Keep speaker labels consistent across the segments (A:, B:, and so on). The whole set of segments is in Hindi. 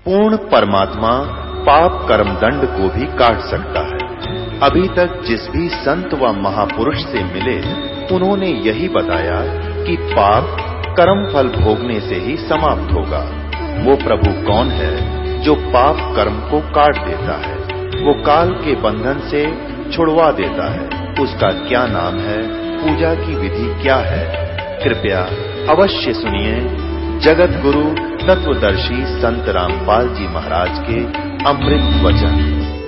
A: पूर्ण परमात्मा पाप कर्म दंड को भी काट सकता है। अभी तक जिस भी संत व महापुरुष से मिले, उन्होंने यही बताया कि पाप कर्म फल भोगने से ही समाप्त होगा। वो प्रभु कौन है जो पाप कर्म को काट देता है, वो काल के बंधन से छुड़वा देता है। उसका क्या नाम है, पूजा की विधि क्या है? कृपया अवश्य सुनिए जगत गुरु तत्वदर्शी संत रामपाल जी महाराज के अमृत वचन।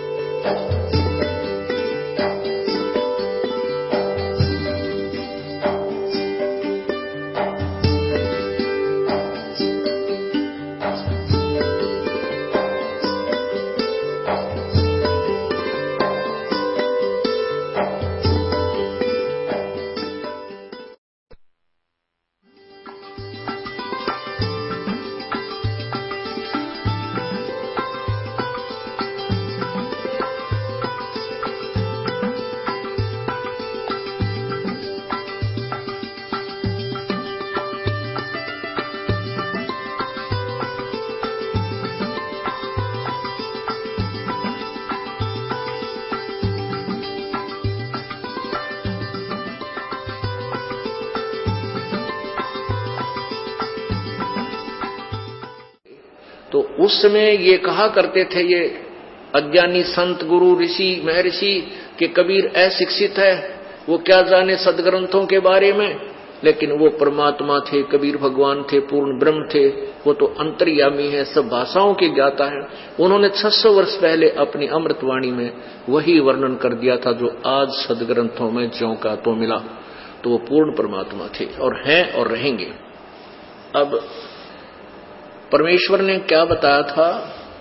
B: तो उस समय ये कहा करते थे ये अज्ञानी संत गुरु ऋषि महर्षि कि कबीर अशिक्षित है, वो क्या जाने सदग्रंथों के बारे में। लेकिन वो परमात्मा थे, कबीर भगवान थे, पूर्ण ब्रह्म थे, वो तो अंतर्यामी है, सब भाषाओं के ज्ञाता है। उन्होंने 600 वर्ष पहले अपनी अमृतवाणी में वही वर्णन कर दिया था जो आज सदग्रंथों में ज्यों का तो मिला। तो वो पूर्ण परमात्मा थे और हैं और रहेंगे। अब परमेश्वर ने क्या बताया था?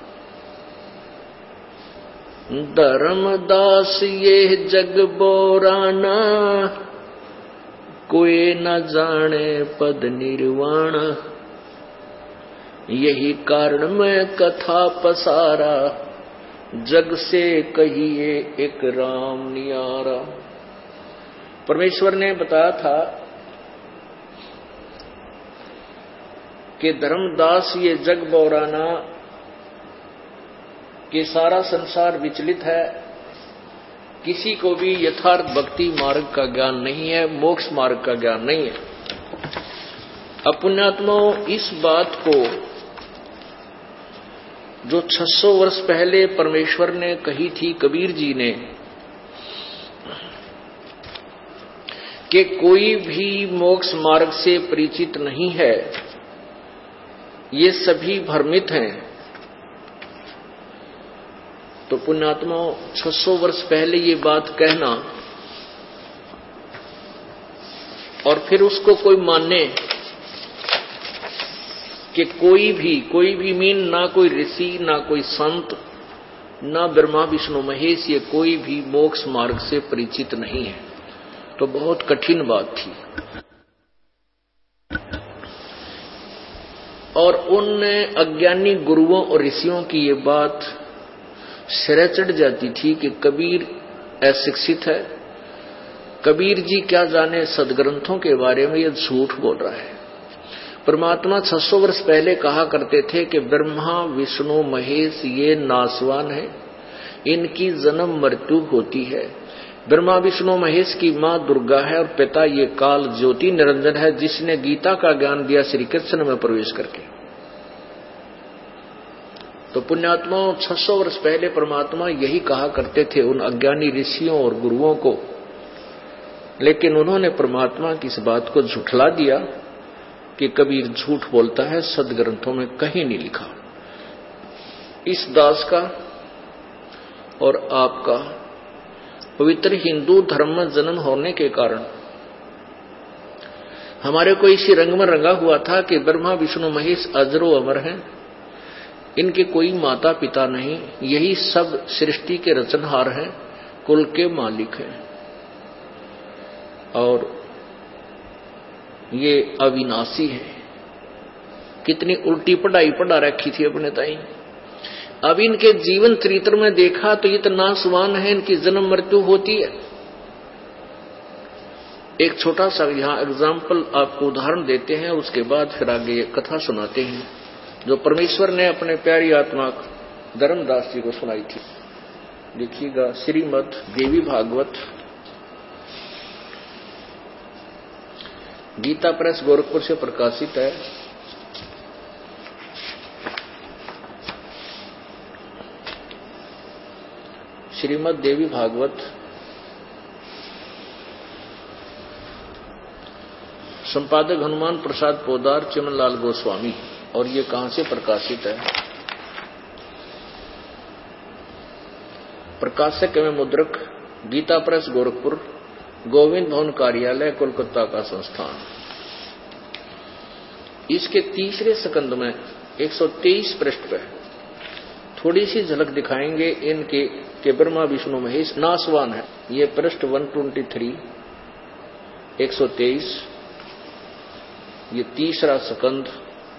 B: धर्मदास ये जग बोराना, कोई न जाने पद निर्वाण। यही कारण मैं कथा पसारा, जग से कहिए एक राम नियारा। परमेश्वर ने बताया था कि धर्मदास ये जग बौराना, कि सारा संसार विचलित है, किसी को भी यथार्थ भक्ति मार्ग का ज्ञान नहीं है, मोक्ष मार्ग का ज्ञान नहीं है। पुण्यात्माओं, इस बात को जो 600 वर्ष पहले परमेश्वर ने कही थी कबीर जी ने कि कोई भी मोक्ष मार्ग से परिचित नहीं है, ये सभी भ्रमित हैं। तो पुण्यात्माओं, 600 वर्ष पहले ये बात कहना और फिर उसको कोई माने कि कोई भी मीन, ना कोई ऋषि, ना कोई संत, ना ब्रह्मा विष्णु महेश, ये कोई भी मोक्ष मार्ग से परिचित नहीं है, तो बहुत कठिन बात थी। और उन अज्ञानी गुरुओं और ऋषियों की ये बात सिरे चढ़ जाती थी कि कबीर अशिक्षित है, कबीर जी क्या जाने सदग्रंथों के बारे में, ये झूठ बोल रहा है। परमात्मा 600 वर्ष पहले कहा करते थे कि ब्रह्मा विष्णु महेश ये नासवान है, इनकी जन्म मृत्यु होती है। ब्रह्मा विष्णु महेश की मां दुर्गा है और पिता ये काल ज्योति निरंजन है, जिसने गीता का ज्ञान दिया श्री कृष्ण में प्रवेश करके। तो पुण्यात्माओं, 600 वर्ष पहले परमात्मा यही कहा करते थे उन अज्ञानी ऋषियों और गुरुओं को, लेकिन उन्होंने परमात्मा की इस बात को झुठला दिया कि कबीर झूठ बोलता है, सदग्रंथों में कहीं नहीं लिखा। इस दास का और आपका पवित्र हिंदू धर्म में जन्म होने के कारण हमारे को इसी रंग में रंगा हुआ था कि ब्रह्मा विष्णु महेश अजरो अमर हैं, इनके कोई माता पिता नहीं, यही सब सृष्टि के रचनहार हैं, कुल के मालिक हैं, और ये अविनाशी है। कितनी उल्टी पढ़ाई पढ़ा रखी थी अपने ताई। अब इनके जीवन चरित्र में देखा तो ये तो नासवान है, इनकी जन्म मृत्यु होती है। एक छोटा सा यहां एग्जाम्पल आपको उदाहरण देते हैं, उसके बाद फिर आगे कथा सुनाते हैं। जो परमेश्वर ने अपने प्यारी आत्मा धर्मदास जी को सुनाई थी। देखिएगा, श्रीमद् देवी भागवत, गीता प्रेस गोरखपुर से प्रकाशित है। श्रीमद् देवी भागवत संपादक हनुमान प्रसाद पोदार, चिमनलाल गोस्वामी। और ये कहां से प्रकाशित है? प्रकाशक एवं मुद्रक गीता प्रेस गोरखपुर, गोविंद भवन कार्यालय, कोलकाता का संस्थान। इसके तीसरे स्कंद में 123 पृष्ठ पे थोड़ी सी झलक दिखाएंगे इनके के ब्रह्मा विष्णु महेश नासवान है। ये पृष्ठ 123, 123, ये तीसरा स्कंद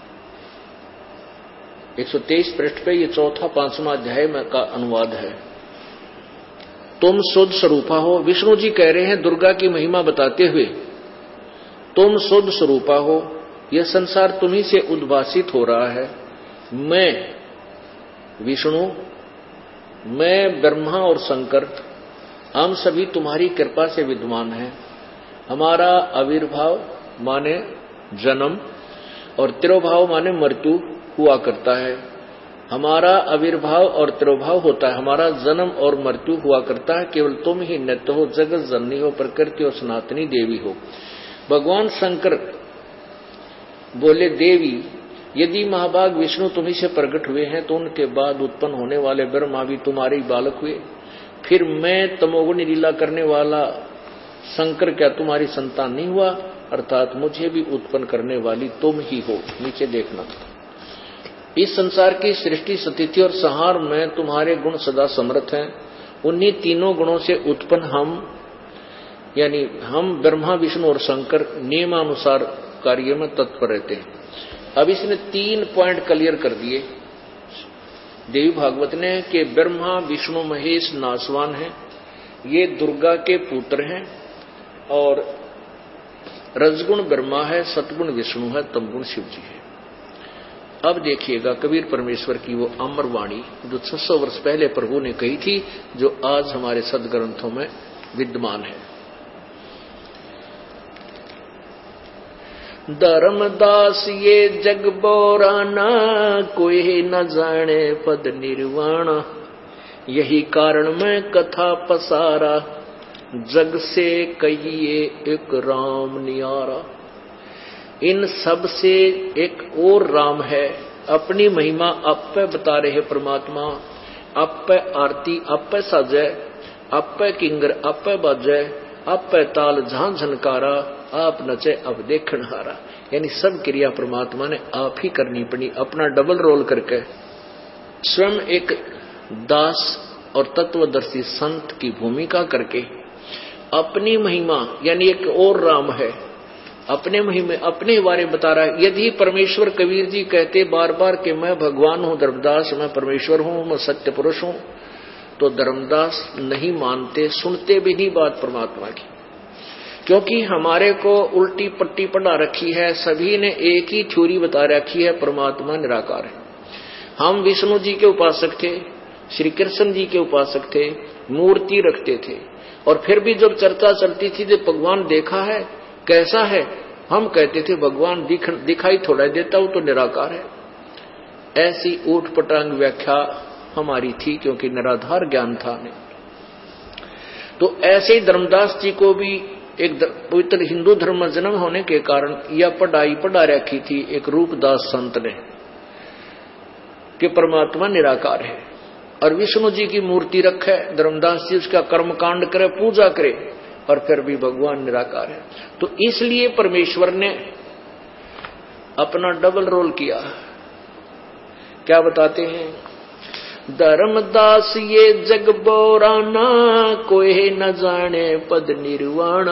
B: 123 पृष्ठ पे, ये चौथा 5वां अध्याय का अनुवाद है। तुम शुद्ध स्वरूपा हो, विष्णु जी कह रहे हैं दुर्गा की महिमा बताते हुए, तुम शुद्ध स्वरूपा हो, यह संसार तुम्ही से उद्भासित हो रहा है। मैं विष्णु, मैं ब्रह्मा और शंकर, हम सभी तुम्हारी कृपा से विद्यमान हैं। हमारा आविर्भाव माने जन्म और तिरोभाव माने मृत्यु हुआ करता है। हमारा आविर्भाव और तिरोभाव होता है, हमारा जन्म और मृत्यु हुआ करता है। केवल तुम ही नित्य हो, जगत जननी हो, प्रकृति और सनातनी देवी हो। भगवान शंकर बोले, देवी यदि महाभाग विष्णु तुम्ही से प्रकट हुए हैं तो उनके बाद उत्पन्न होने वाले ब्रह्मा भी तुम्हारे ही बालक हुए। फिर मैं तमोगुणी लीला करने वाला शंकर क्या तुम्हारी संतान नहीं हुआ? अर्थात मुझे भी उत्पन्न करने वाली तुम ही हो। नीचे देखना, इस संसार की सृष्टि, स्थिति और संहार में तुम्हारे गुण सदा समर्थ हैं। उन्हीं तीनों गुणों से उत्पन्न हम, यानी हम ब्रह्मा विष्णु और शंकर नियमानुसार कार्य में तत्पर रहते हैं। अब इसने 3 पॉइंट क्लियर कर दिए देवी भागवत ने कि ब्रह्मा विष्णु महेश नासवान है, ये दुर्गा के पुत्र हैं, और रजगुण ब्रह्मा है, सतगुण विष्णु है, तमगुण शिव जी है। अब देखिएगा कबीर परमेश्वर की वो अमर वाणी जो 600 वर्ष पहले प्रभु ने कही थी, जो आज हमारे सदग्रंथों में विद्यमान है। धर्मदास ये जग बोराना, कोई न जाने पद निर्वाणा। यही कारण मैं कथा पसारा, जग से कहिए एक राम नियारा। इन सब से एक और राम है, अपनी महिमा आप पे बता रहे परमात्मा। आप पे आरती आप पे साजय, आप पे किंगर आप पे बाजय, आप पे ताल जहां झनकारा, आप नचे अब देखण हारा। यानी सब क्रिया परमात्मा ने आप ही करनी पड़ी, अपना डबल रोल करके। स्वयं एक दास और तत्वदर्शी संत की भूमिका करके अपनी महिमा, यानी एक और राम है, अपने महिमा अपने बारे में बता रहा है। यदि परमेश्वर कबीर जी कहते बार बार कि मैं भगवान हूं, धर्मदास मैं परमेश्वर हूं, मैं सत्य पुरुष हूं, तो धर्मदास नहीं मानते, सुनते भी नहीं बात परमात्मा की। क्योंकि हमारे को उल्टी पट्टी पढ़ा रखी है, सभी ने एक ही थ्योरी बता रखी है, परमात्मा निराकार है। हम विष्णु जी के उपासक थे, श्री कृष्ण जी के उपासक थे, मूर्ति रखते थे, और फिर भी जब चर्चा चलती थी जब भगवान देखा है कैसा है, हम कहते थे भगवान दिखाई थोड़ा देता हूं तो निराकार है। ऐसी ऊट पटांग व्याख्या हमारी थी, क्योंकि निराधार ज्ञान था नहीं। तो ऐसे ही धर्मदास जी को भी एक पवित्र हिंदू धर्म में जन्म होने के कारण यह पढ़ाई पढ़ा रखी थी एक रूपदास संत ने कि परमात्मा निराकार है, और विष्णु जी की मूर्ति रखे, धर्मदास जी उसका कर्मकांड करे, पूजा करे, और फिर भी भगवान निराकार है। तो इसलिए परमेश्वर ने अपना डबल रोल किया। क्या बताते हैं? धर्मदास ये जग बोराना, कोई न जाने पद निर्वाणा।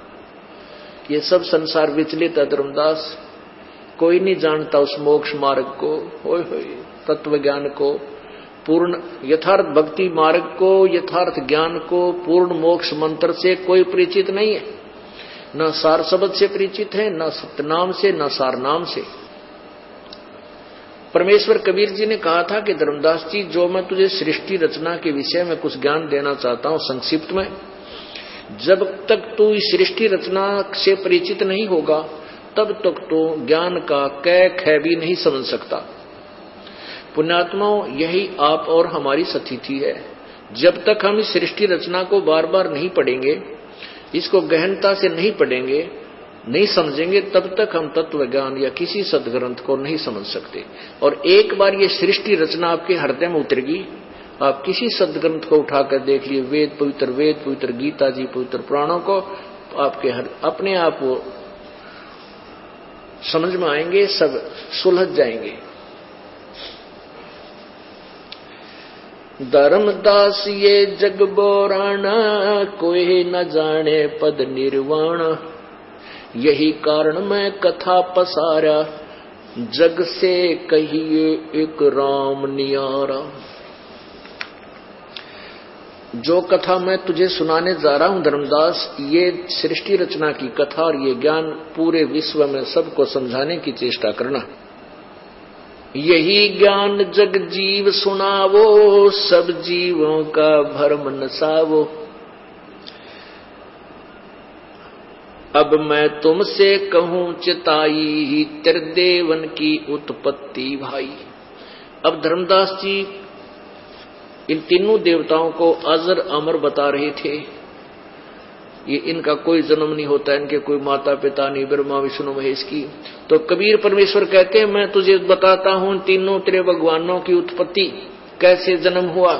B: ये सब संसार विचलित है धर्मदास, कोई नहीं जानता उस मोक्ष मार्ग को, होय होय तत्व ज्ञान को, पूर्ण यथार्थ भक्ति मार्ग को, यथार्थ ज्ञान को, पूर्ण मोक्ष मंत्र से कोई परिचित नहीं है। न सार शब्द से परिचित है, न सत्यनाम से, न सार नाम से। परमेश्वर कबीर जी ने कहा था कि धर्मदास जी, जो मैं तुझे सृष्टि रचना के विषय में कुछ ज्ञान देना चाहता हूं संक्षिप्त में, जब तक तू इस सृष्टि रचना से परिचित नहीं होगा तब तक तो ज्ञान का कै ख भी नहीं समझ सकता। पुण्यात्माओं, यही आप और हमारी स्थिति है। जब तक हम इस सृष्टि रचना को बार बार नहीं पढ़ेंगे, इसको गहनता से नहीं पढ़ेंगे, नहीं समझेंगे, तब तक हम तत्व ज्ञान या किसी सदग्रंथ को नहीं समझ सकते। और एक बार ये सृष्टि रचना आपके हृदय में उतरेगी, आप किसी सदग्रंथ को उठाकर देख लिए, वेद पवित्र गीता जी पवित्र पुराणों को, आपके अपने आप वो समझ में आएंगे, सब सुलझ जाएंगे। धर्मदास ये जग बोराना, कोई न जाने पद निर्वाण, यही कारण मैं कथा पसारा, जग से कहिए एक राम नियारा। जो कथा मैं तुझे सुनाने जा रहा हूं धर्मदास, ये सृष्टि रचना की कथा और ये ज्ञान पूरे विश्व में सबको समझाने की चेष्टा करना। यही ज्ञान जग जीव सुनावो, सब जीवों का भरम नसावो। अब मैं तुमसे कहूं चिताई, त्रिदेवन की उत्पत्ति भाई। अब धर्मदास जी इन तीनों देवताओं को अजर अमर बता रहे थे। ये इनका कोई जन्म नहीं होता, इनके कोई माता पिता नहीं, ब्रह्मा विष्णु महेश की। तो कबीर परमेश्वर कहते हैं, मैं तुझे बताता हूं तीनों तेरे भगवानों की उत्पत्ति, कैसे जन्म हुआ।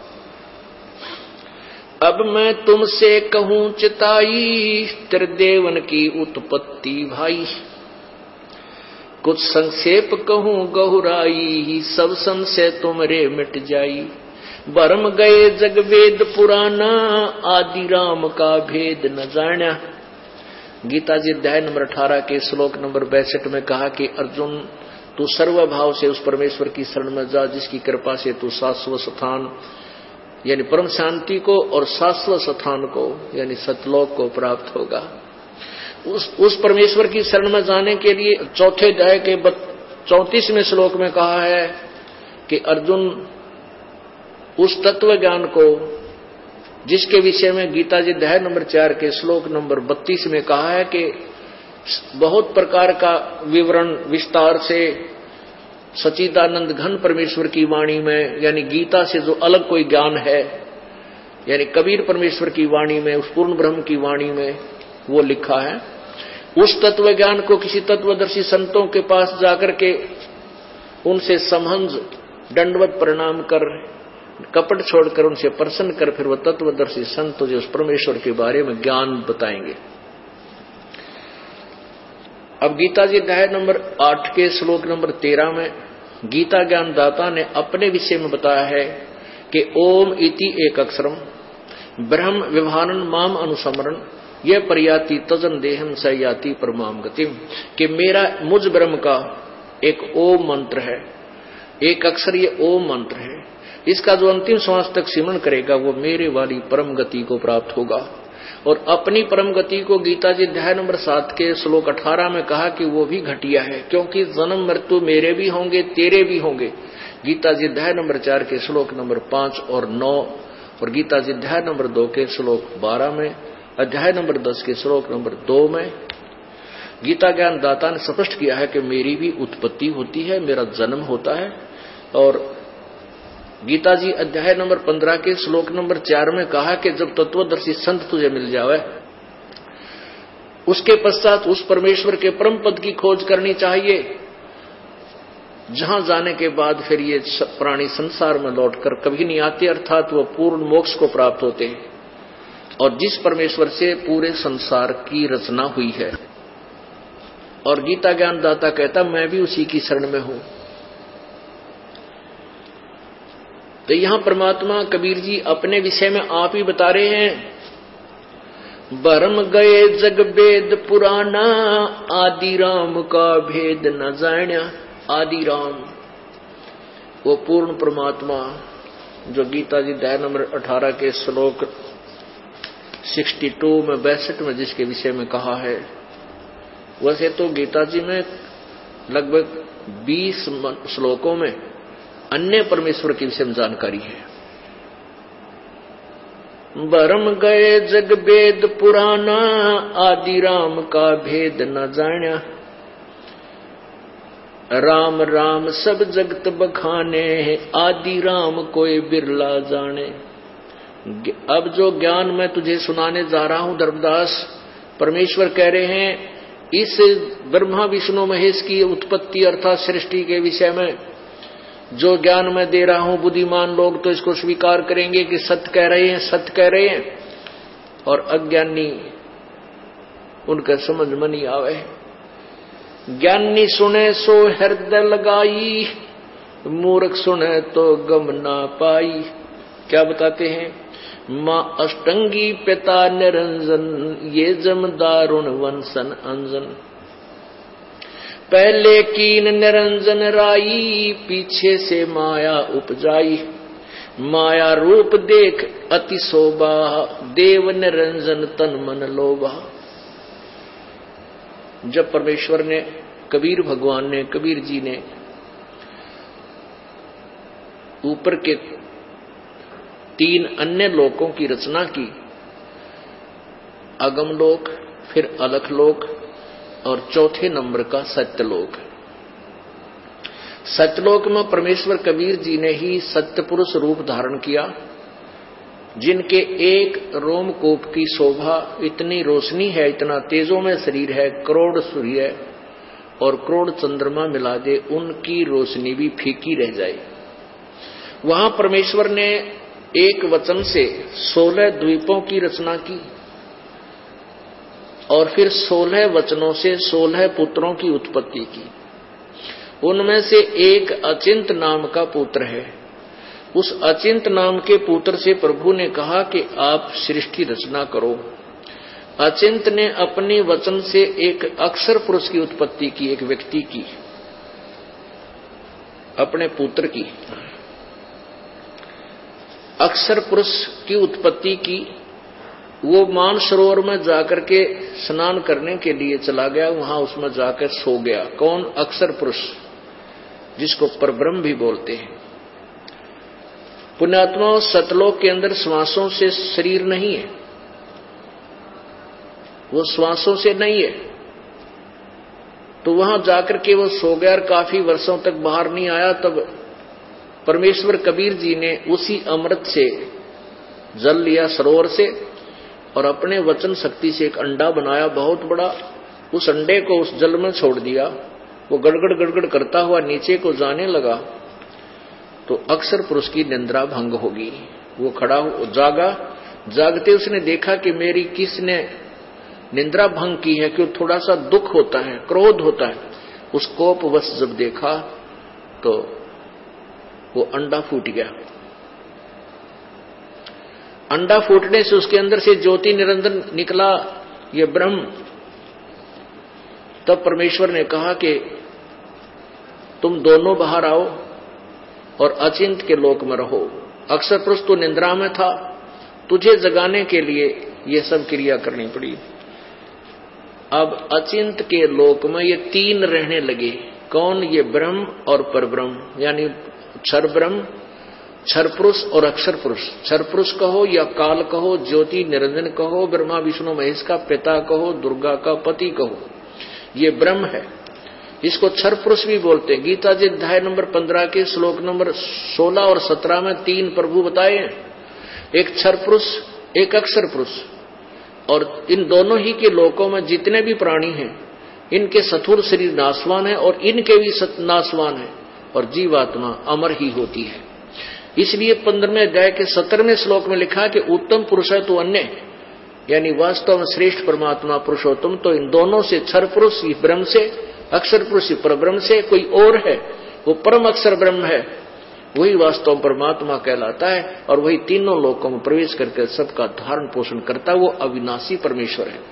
B: अब मैं तुमसे कहूं चिताई, त्रिदेवन की उत्पत्ति भाई। कुछ संक्षेप कहूं गहुराई, सब संशय तुमरे मिट जाई। भरम गए जग वेद पुराना, आदि राम का भेद न जाना। गीता जी अध्याय नंबर 18 के श्लोक नंबर 62 में कहा कि अर्जुन, तू सर्वभाव से उस परमेश्वर की शरण में जा, जिसकी कृपा से तू शाश्वत स्थान यानी परम शांति को और शाश्वत स्थान को यानी सतलोक को प्राप्त होगा। उस परमेश्वर की शरण में जाने के लिए चौथे अध्याय के 34वें श्लोक में कहा है कि अर्जुन, उस तत्व ज्ञान को जिसके विषय में गीता जी अध्याय नंबर 4 के श्लोक नंबर 32 में कहा है कि बहुत प्रकार का विवरण विस्तार से सच्चिदानंद घन परमेश्वर की वाणी में, यानी गीता से जो अलग कोई ज्ञान है, यानी कबीर परमेश्वर की वाणी में, उस पूर्ण ब्रह्म की वाणी में वो लिखा है। उस तत्व ज्ञान को किसी तत्वदर्शी संतों के पास जाकर के उनसे समझ दंडवत प्रणाम कर, कपट छोड़कर उनसे प्रसन्न कर, फिर वह तत्वदर्शी संत तुझे उस परमेश्वर के बारे में ज्ञान बताएंगे। अब गीता जी अध्याय नंबर 8 के श्लोक नंबर 13 में गीता ज्ञान दाता ने अपने विषय में बताया है कि ओम इति एक अक्षरम ब्रह्म विभानन माम अनुसमरण यह पर्याति तजन देहम स याति परमाम गतिम, कि मेरा मुझ ब्रह्म का एक ओम मंत्र है, एक अक्षर ये ओम मंत्र है। इसका जो अंतिम श्वास तक सिमरण करेगा वो मेरे वाली परम गति को प्राप्त होगा। और अपनी परम गति को गीता जी अध्याय नंबर 7 के श्लोक 18 में कहा कि वो भी घटिया है, क्योंकि जन्म मृत्यु मेरे भी होंगे तेरे भी होंगे। गीता जी अध्याय नंबर 4 के श्लोक नंबर 5 और 9 और गीता जी अध्याय नंबर 2 के श्लोक 12 में, अध्याय नंबर 10 के श्लोक नंबर 2 में गीता ज्ञान दाता ने स्पष्ट किया है कि मेरी भी उत्पत्ति होती है, मेरा जन्म होता है। और गीता जी अध्याय नंबर 15 के श्लोक नंबर 4 में कहा कि जब तत्वदर्शी संत तुझे मिल जावे, उसके पश्चात उस परमेश्वर के परम पद की खोज करनी चाहिए, जहां जाने के बाद फिर ये प्राणी संसार में लौटकर कभी नहीं आते, अर्थात वो पूर्ण मोक्ष को प्राप्त होते हैं। और जिस परमेश्वर से पूरे संसार की रचना हुई है। और गीता ज्ञान दाता कहता मैं भी उसी की शरण में हूं। तो यहां परमात्मा कबीर जी अपने विषय में आप ही बता रहे हैं, भरम गए जग वेद पुराना, आदि राम का भेद न जान्या। आदि राम वो पूर्ण परमात्मा जो गीता जी अध्याय नंबर 18 के श्लोक 62 में 62 में जिसके विषय में कहा है, वैसे तो गीता जी में लगभग 20 श्लोकों में अन्य परमेश्वर के विषय में जानकारी है। बरम गए जग वेद पुराना, आदि राम का भेद न जान्या। राम राम सब जगत बखाने, आदि राम कोई बिरला जाने। अब जो ज्ञान मैं तुझे सुनाने जा रहा हूं धर्मदास, परमेश्वर कह रहे हैं इस ब्रह्मा विष्णु महेश की उत्पत्ति अर्थात सृष्टि के विषय में जो ज्ञान मैं दे रहा हूं, बुद्धिमान लोग तो इसको स्वीकार करेंगे कि सत्य कह रहे हैं, सत्य कह रहे हैं, और अज्ञानी उनका समझ में नहीं आवे। ज्ञानी सुने सो हृदय लगाई, मूर्ख सुने तो गम ना पाई। क्या बताते हैं? मां अष्टंगी पिता निरंजन, ये जम दारुण वंशन अंजन। पहले कीन निरंजन राई, पीछे से माया उपजाई। माया रूप देख अति शोभा, देव निरंजन तन मन लोभा। जब परमेश्वर ने, कबीर भगवान ने, कबीर जी ने ऊपर के 3 अन्य लोकों की रचना की, अगम लोक, फिर अलख लोक और चौथे नंबर का सत्यलोक। सत्यलोक में परमेश्वर कबीर जी ने ही सत्य पुरुष रूप धारण किया, जिनके एक रोमकूप की शोभा इतनी रोशनी है, इतना तेजों में शरीर है, करोड़ सूर्य और करोड़ चंद्रमा मिला दे उनकी रोशनी भी फीकी रह जाए। वहां परमेश्वर ने एक वचन से 16 द्वीपों की रचना की और फिर 16 वचनों से 16 पुत्रों की उत्पत्ति की। उनमें से एक अचिंत नाम का पुत्र है। उस अचिंत नाम के पुत्र से प्रभु ने कहा कि आप सृष्टि रचना करो। अचिंत ने अपने वचन से एक अक्षर पुरुष की उत्पत्ति की, एक व्यक्ति की, अपने पुत्र की अक्षर पुरुष की उत्पत्ति की। वो मानसरोवर में जाकर के स्नान करने के लिए चला गया, वहां उसमें जाकर सो गया। कौन? अक्षर पुरुष, जिसको परब्रह्म भी बोलते हैं। पुण्यात्मा, सतलोक के अंदर श्वासों से शरीर नहीं है, वो श्वासों से नहीं है, तो वहां जाकर के वो सो गया और काफी वर्षों तक बाहर नहीं आया। तब परमेश्वर कबीर जी ने उसी अमृत से जल लिया सरोवर से और अपने वचन शक्ति से एक अंडा बनाया बहुत बड़ा। उस अंडे को उस जल में छोड़ दिया, वो गड़गड़ गड़गड़ करता हुआ नीचे को जाने लगा, तो अक्षर पुरुष की निंद्रा भंग होगी। वो खड़ा जागा, जागते उसने देखा कि मेरी किसने निंद्रा भंग की है, क्यों? थोड़ा सा दुख होता है, क्रोध होता है। उस कोप वश जब देखा तो वो अंडा फूट गया। अंडा फूटने से उसके अंदर से ज्योति निरंजन निकला, ये ब्रह्म। तब परमेश्वर ने कहा कि तुम दोनों बाहर आओ और अचिंत के लोक में रहो। अक्षर पुरुष तो निंद्रा में था, तुझे जगाने के लिए ये सब क्रिया करनी पड़ी। अब अचिंत के लोक में ये 3 रहने लगे। कौन? ये ब्रह्म और परब्रह्म, यानी क्षर ब्रह्म, क्षर पुरुष और अक्षर पुरुष। क्षर पुरुष कहो या काल कहो, ज्योति निरंजन कहो, ब्रह्मा विष्णु महेश का पिता कहो, दुर्गा का पति कहो, ये ब्रह्म है। इसको क्षर पुरुष भी बोलते हैं। गीता जी अध्याय नंबर 15 के श्लोक नंबर 16 और 17 में 3 प्रभु बताए हैं, एक क्षर पुरुष, एक अक्षर पुरुष। और इन दोनों ही के लोकों में जितने भी प्राणी हैं, इनके स्थूल शरीर नाशवान है और इनके भी नाशवान है, और जीवात्मा अमर ही होती है। इसलिए 15वें अध्याय के 17वें श्लोक में लिखा कि उत्तम पुरुष है तो अन्य, यानी वास्तव में श्रेष्ठ परमात्मा पुरुषोत्तम तो इन दोनों से, क्षर पुरुष ब्रह्म से, अक्षर पुरुष परब्रह्म से कोई और है, वो परम अक्षर ब्रह्म है, वही वास्तव परमात्मा कहलाता है। और वही तीनों लोकों में प्रवेश करके सबका धारण पोषण करता है, वो अविनाशी परमेश्वर है।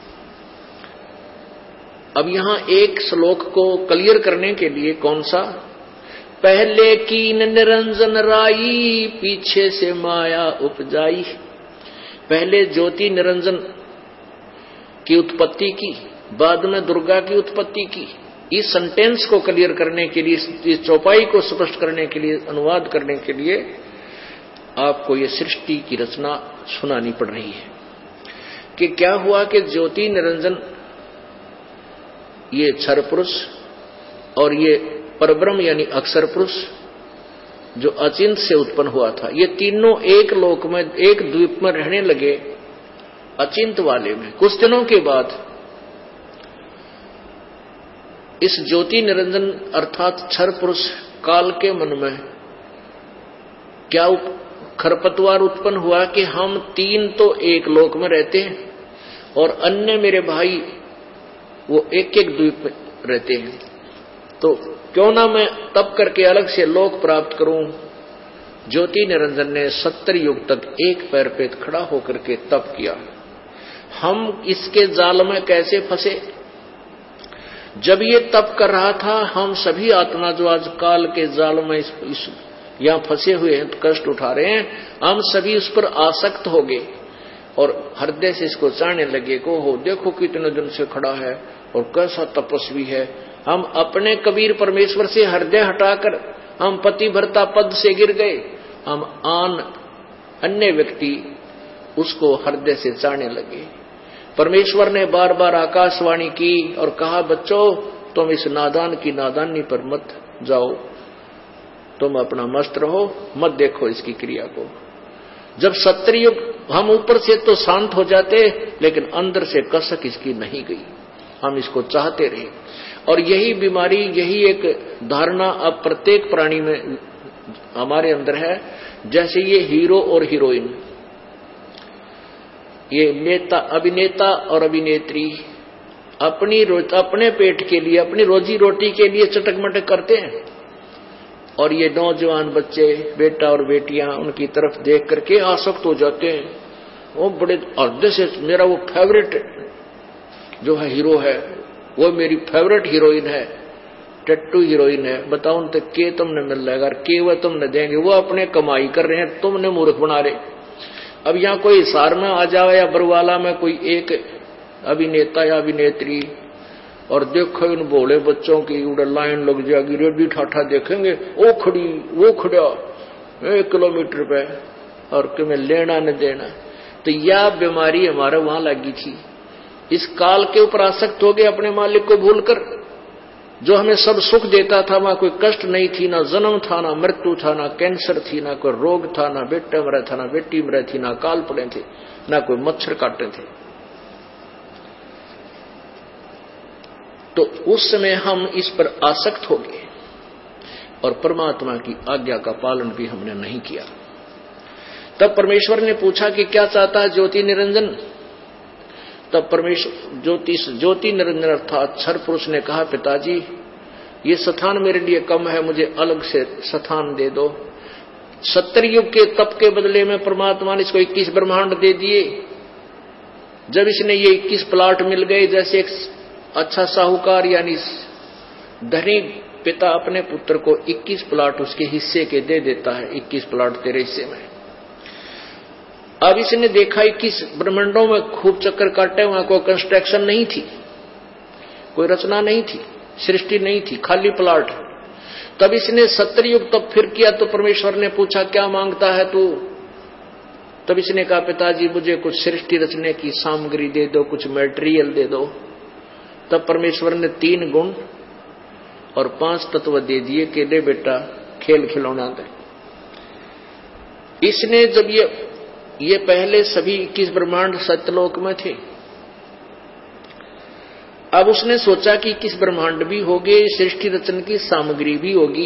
B: अब यहां एक श्लोक को क्लियर करने के लिए, कौन सा? पहले कीन निरंजन राई, पीछे से माया उपजाई। पहले ज्योति निरंजन की उत्पत्ति की, बाद में दुर्गा की उत्पत्ति की। इस सेंटेंस को क्लियर करने के लिए, इस चौपाई को स्पष्ट करने के लिए, अनुवाद करने के लिए आपको ये सृष्टि की रचना सुनानी पड़ रही है कि क्या हुआ कि ज्योति निरंजन, ये क्षर पुरुष और ये परब्रह्म यानी अक्षर पुरुष जो अचिंत से उत्पन्न हुआ था, ये तीनों एक लोक में, एक द्वीप में रहने लगे, अचिंत वाले में। कुछ दिनों के बाद इस ज्योति निरंजन अर्थात क्षर पुरुष काल के मन में क्या खरपतवार उत्पन्न हुआ कि हम तीन तो एक लोक में रहते हैं और अन्य मेरे भाई वो एक एक द्वीप में रहते हैं, तो क्यों ना मैं तप करके अलग से लोक प्राप्त करूं। ज्योति निरंजन ने 70 युग तक एक पैर पे खड़ा होकर के तप किया। हम इसके जाल में कैसे फंसे? जब ये तप कर रहा था, हम सभी आत्मा जो आज काल के जाल में इस यहां फंसे हुए हैं, कष्ट उठा रहे हैं, हम सभी उस पर आसक्त हो गए और हृदय से इसको चाहने लगे को हो देखो कितने दिन से खड़ा है और कैसा तपस्वी है। हम अपने कबीर परमेश्वर से हृदय हटाकर हम पतिव्रता पद से गिर गए। हम अन्य व्यक्ति उसको हृदय से चाहने लगे। परमेश्वर ने बार बार आकाशवाणी की और कहा, बच्चों तुम इस नादान की नादानी पर मत जाओ, तुम अपना मस्त रहो, मत देखो इसकी क्रिया को। जब 70 युग हम ऊपर से तो शांत हो जाते, लेकिन अंदर से कसक इसकी नहीं गई, हम इसको चाहते रहे। और यही बीमारी, यही एक धारणा अब प्रत्येक प्राणी में हमारे अंदर है। जैसे ये हीरो और हीरोइन, ये नेता, अभिनेता और अभिनेत्री अपने पेट के लिए, अपनी रोजी रोटी के लिए चटक मटक करते हैं, और ये नौजवान बच्चे, बेटा और बेटियां उनकी तरफ देख करके आसक्त हो जाते हैं। वो बड़े अर्धे से मेरा वो फेवरेट जो है हीरो है, वो मेरी फेवरेट हीरोइन है, टट्टू हीरोइन है। बताओ तो के तुमने मिल जाएगा, के वह तुमने देंगे, वो अपने कमाई कर रहे हैं, तुमने मूर्ख बना रहे। अब यहाँ कोई हिसार में आ जाए या बरवाला में कोई एक अभिनेता या अभिनेत्री, और देखो इन भोले बच्चों की उड़े लाइन लग जाएगी, रेडी ठाठा देखेंगे, वो खड़ी वो खड़ा 1 किलोमीटर पे, और तुम्हें लेना न देना। तो यह बीमारी हमारे वहां लगी थी। इस काल के ऊपर आसक्त हो गए, अपने मालिक को भूलकर। जो हमें सब सुख देता था, वहां कोई कष्ट नहीं थी, ना जन्म था, ना मृत्यु था, ना कैंसर थी, ना कोई रोग था, ना बेटा मरा था, ना बेटी मरा थी, ना काल पड़े थे, ना कोई मच्छर काटे थे। तो उस समय हम इस पर आसक्त हो गए और परमात्मा की आज्ञा का पालन भी हमने नहीं किया। तब परमेश्वर ने पूछा कि क्या चाहता है ज्योति निरंजन? तब परमेश्वर ज्योति निरंजन अर्थात क्षर पुरुष ने कहा, पिताजी ये स्थान मेरे लिए कम है, मुझे अलग से स्थान दे दो। 70 युग के तप के बदले में परमात्मा ने इसको 21 ब्रह्मांड दे दिए। जब इसने ये 21 प्लाट मिल गए, जैसे एक अच्छा साहूकार यानी धनी पिता अपने पुत्र को 21 प्लाट उसके हिस्से के दे देता है, 21 प्लाट तेरे हिस्से में। अब इसने देखा 21 ब्रह्मांडों में खूब चक्कर काटे, वहां कोई कंस्ट्रक्शन नहीं थी, कोई रचना नहीं थी, सृष्टि नहीं थी, खाली प्लाट। तब इसने 70 युग तब फिर किया तो परमेश्वर ने पूछा, क्या मांगता है तू? तब इसने कहा, पिताजी मुझे कुछ सृष्टि रचने की सामग्री दे दो, कुछ मटेरियल दे दो। तब परमेश्वर ने 3 गुण और 5 तत्व दे दिए कि ले बेटा खेल खिलौना दे। इसने जब ये पहले सभी 21 ब्रह्मांड सत्यलोक में थे, अब उसने सोचा कि 21 ब्रह्मांड भी होंगे, सृष्टि रचन की सामग्री भी होगी।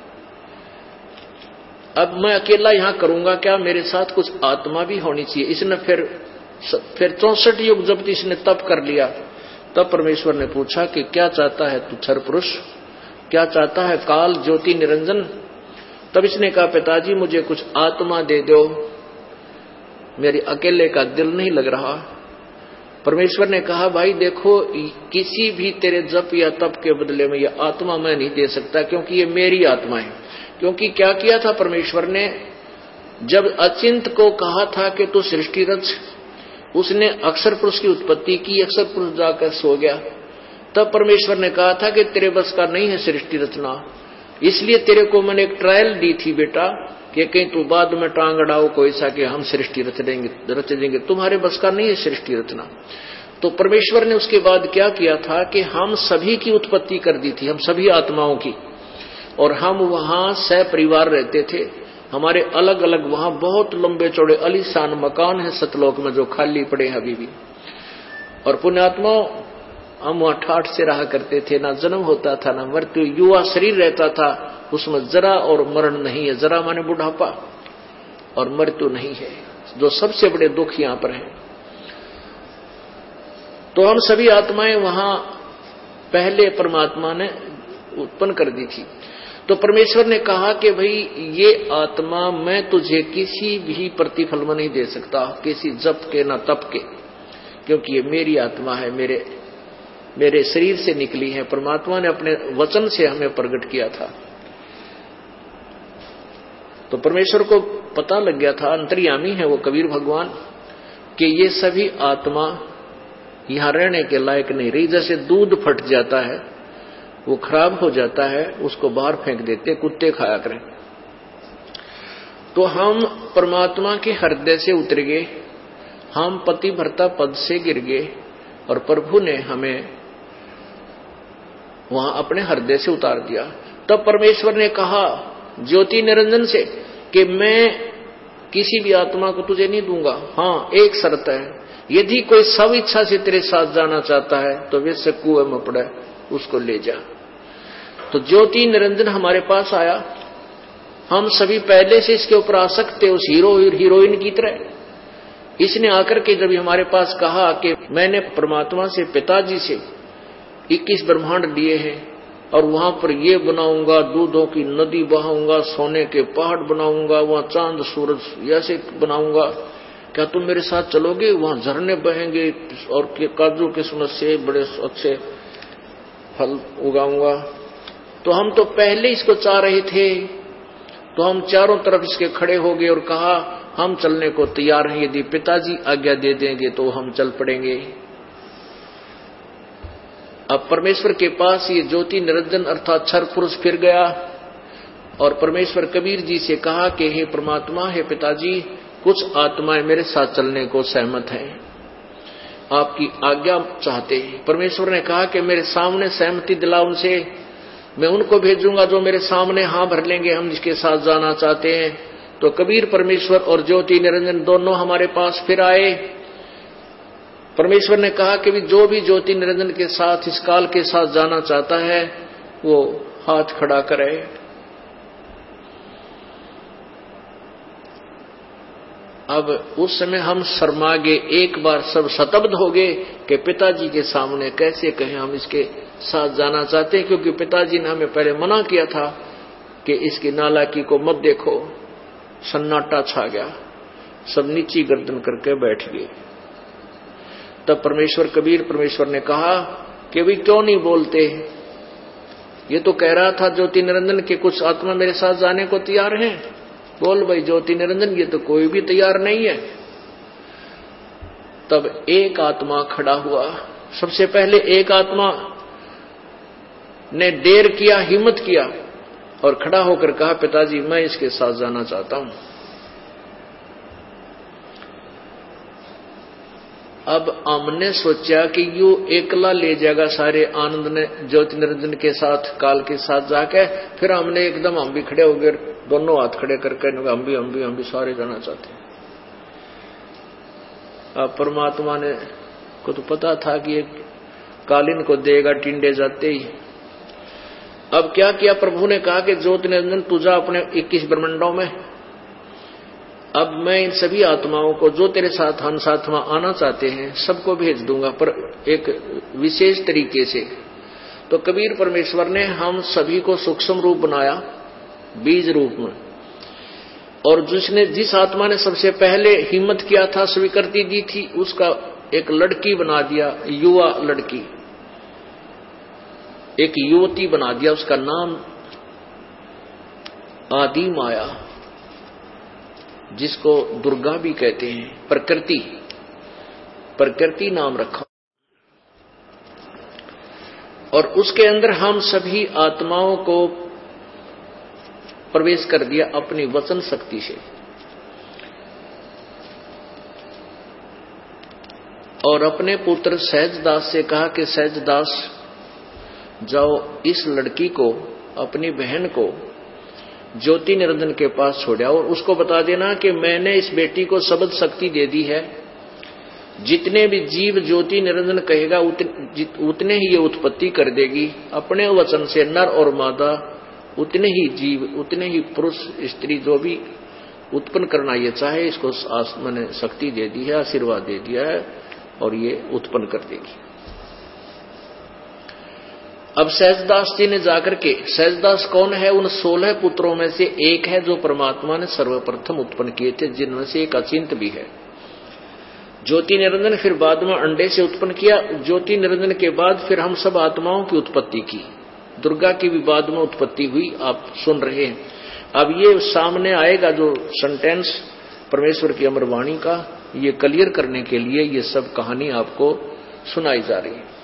B: अब मैं अकेला यहां करूंगा क्या? मेरे साथ कुछ आत्मा भी होनी चाहिए। इसने फिर 64 युग जब इसने तप कर लिया, तब परमेश्वर ने पूछा कि क्या चाहता है तू क्षर पुरुष, क्या चाहता है काल ज्योति निरंजन? तब इसने कहा, पिताजी मुझे कुछ आत्मा दे दो, मेरे अकेले का दिल नहीं लग रहा। परमेश्वर ने कहा, भाई देखो किसी भी तेरे जप या तप के बदले में यह आत्मा मैं नहीं दे सकता, क्योंकि ये मेरी आत्मा है। क्योंकि क्या किया था परमेश्वर ने, जब अचिंत को कहा था कि तू सृष्टि रच, उसने अक्षर पुरुष की उत्पत्ति की, अक्षर पुरुष जाकर सो गया। तब परमेश्वर ने कहा था कि तेरे बस का नहीं है सृष्टि रचना, इसलिए तेरे को मैंने एक ट्रायल दी थी बेटा कि कहीं तू बाद में टांग अड़ाओ कोई सा कि हम सृष्टि रच देंगे, तुम्हारे बस का नहीं है सृष्टि रचना। तो परमेश्वर ने उसके बाद क्या किया था कि हम सभी की उत्पत्ति कर दी थी, हम सभी आत्माओं की, और हम वहां सह परिवार रहते थे। हमारे अलग अलग वहां बहुत लंबे चौड़े आलीशान मकान है सतलोक में जो खाली पड़े हैं अभी भी। और पुण्यात्माओं, हम वहां ठाठ से रहा करते थे, ना जन्म होता था ना मृत्यु, युवा शरीर रहता था, उसमें जरा और मरण नहीं है। जरा माने बुढ़ापा और मृत्यु नहीं है, जो सबसे बड़े दुख यहां पर है। तो हम सभी आत्माएं वहां पहले परमात्मा ने उत्पन्न कर दी थी। तो परमेश्वर ने कहा कि भाई ये आत्मा मैं तुझे किसी भी प्रतिफल में नहीं दे सकता, किसी जप के ना तप के, क्योंकि ये मेरी आत्मा है, मेरे शरीर से निकली है। परमात्मा ने अपने वचन से हमें प्रकट किया था। तो परमेश्वर को पता लग गया था, अंतर्यामी है वो कबीर भगवान, कि ये सभी आत्मा यहां रहने के लायक नहीं रही। जैसे दूध फट जाता है, वो खराब हो जाता है, उसको बाहर फेंक देते, कुत्ते खाया करें। तो हम परमात्मा के हृदय से उतर गए, हम पतिव्रता पद से गिर गए, और प्रभु ने हमें वहां अपने हृदय से उतार दिया। तब परमेश्वर ने कहा ज्योति निरंजन से कि मैं किसी भी आत्मा को तुझे नहीं दूंगा, हाँ एक शर्त है, यदि कोई सब इच्छा से तेरे साथ जाना चाहता है तो वैसे कुएं में पड़े उसको ले जा। तो ज्योति निरंजन हमारे पास आया। हम सभी पहले से इसके ऊपर आसक्त थे, उस हीरोइन की तरह। इसने आकर के जब हमारे पास कहा कि मैंने परमात्मा से, पिताजी से 21 ब्रह्मांड दिए हैं, और वहां पर ये बनाऊंगा, दूधों की नदी बहाऊंगा, सोने के पहाड़ बनाऊंगा, वहां चांद सूरज ऐसे बनाऊंगा, क्या तुम मेरे साथ चलोगे? वहां झरने बहेंगे और काजू किस्मत से बड़े अच्छे फल उगाऊंगा। तो हम तो पहले इसको चाह रहे थे, तो हम चारों तरफ इसके खड़े हो गए और कहा हम चलने को तैयार हैं, यदि पिताजी आज्ञा दे देंगे तो हम चल पड़ेंगे। अब परमेश्वर के पास ये ज्योति निरंजन अर्थात क्षर पुरुष फिर गया, और परमेश्वर कबीर जी से कहा कि हे परमात्मा, हे पिताजी, कुछ आत्माएं मेरे साथ चलने को सहमत हैं, आपकी आज्ञा चाहते हैं। परमेश्वर ने कहा कि मेरे सामने सहमति दिला उनसे, मैं उनको भेजूंगा जो मेरे सामने हाँ भर लेंगे, हम जिसके साथ जाना चाहते हैं। तो कबीर परमेश्वर और ज्योति निरंजन दोनों हमारे पास फिर आए। परमेश्वर ने कहा कि जो भी ज्योति निरंजन के साथ इस काल के साथ जाना चाहता है वो हाथ खड़ा करे। अब उस समय हम शर्मा गए, एक बार सब शतब्द हो गए कि पिताजी के सामने कैसे कहें हम इसके साथ जाना चाहते हैं, क्योंकि पिताजी ने हमें पहले मना किया था कि इसकी नालायकी को मत देखो। सन्नाटा छा गया, सब नीची गर्दन करके बैठ गए। तब परमेश्वर कबीर परमेश्वर ने कहा कि भाई क्यों नहीं बोलते, ये तो कह रहा था ज्योति निरंजन के कुछ आत्मा मेरे साथ जाने को तैयार हैं, बोल भाई ज्योति निरंजन, ये तो कोई भी तैयार नहीं है। तब एक आत्मा खड़ा हुआ। सबसे पहले एक आत्मा ने देर किया, हिम्मत किया और खड़ा होकर कहा पिताजी मैं इसके साथ जाना चाहता हूं। अब हमने सोचा कि यू एकला ले जाएगा सारे आनंद ने ज्योति निरंजन के साथ काल के साथ जाके, फिर हमने एकदम हम भी खड़े हो गए, दोनों हाथ खड़े करके हम भी सारे जाना चाहते हैं। अब परमात्मा ने को तो पता था कि एक कालीन को देगा टिंडे जाते ही। अब क्या किया, प्रभु ने कहा कि ज्योति निरंजन तू जा अपने 21 ब्रह्मांडों में, अब मैं इन सभी आत्माओं को जो तेरे साथ हंसात्मा आना चाहते हैं सबको भेज दूंगा, पर एक विशेष तरीके से। तो कबीर परमेश्वर ने हम सभी को सूक्ष्म रूप बनाया, बीज रूप में, और जिस आत्मा ने सबसे पहले हिम्मत किया था, स्वीकृति दी थी, उसका एक लड़की बना दिया, युवा लड़की, एक युवती बना दिया, उसका नाम आदि माया, जिसको दुर्गा भी कहते हैं, प्रकृति नाम रखा। और उसके अंदर हम सभी आत्माओं को प्रवेश कर दिया अपनी वचन शक्ति से। और अपने पुत्र सहजदास से कहा कि सहजदास जाओ, इस लड़की को, अपनी बहन को ज्योति निरंजन के पास छोड़ आओ और उसको बता देना कि मैंने इस बेटी को शब्द शक्ति दे दी है। जितने भी जीव ज्योति निरंजन कहेगा उतने ही ये उत्पत्ति कर देगी। अपने वचन से नर और मादा उतने ही जीव, उतने ही पुरुष स्त्री जो भी उत्पन्न करना ये चाहे, इसको मैंने शक्ति दे दी है, आशीर्वाद दे दिया है और ये उत्पन्न कर देगी। अब सहजदास जी ने जाकर के, सहजदास कौन है? उन 16 पुत्रों में से एक है जो परमात्मा ने सर्वप्रथम उत्पन्न किए थे, जिनमें से एक अचिंत भी है। ज्योति निरंजन फिर बाद में अंडे से उत्पन्न किया। ज्योति निरंजन के बाद फिर हम सब आत्माओं की उत्पत्ति की। दुर्गा की भी बाद में उत्पत्ति हुई, आप सुन रहे हैं। अब ये सामने आएगा जो सेंटेंस परमेश्वर की अमर वाणी का, ये क्लियर करने के लिए ये सब कहानी आपको सुनाई जा रही है।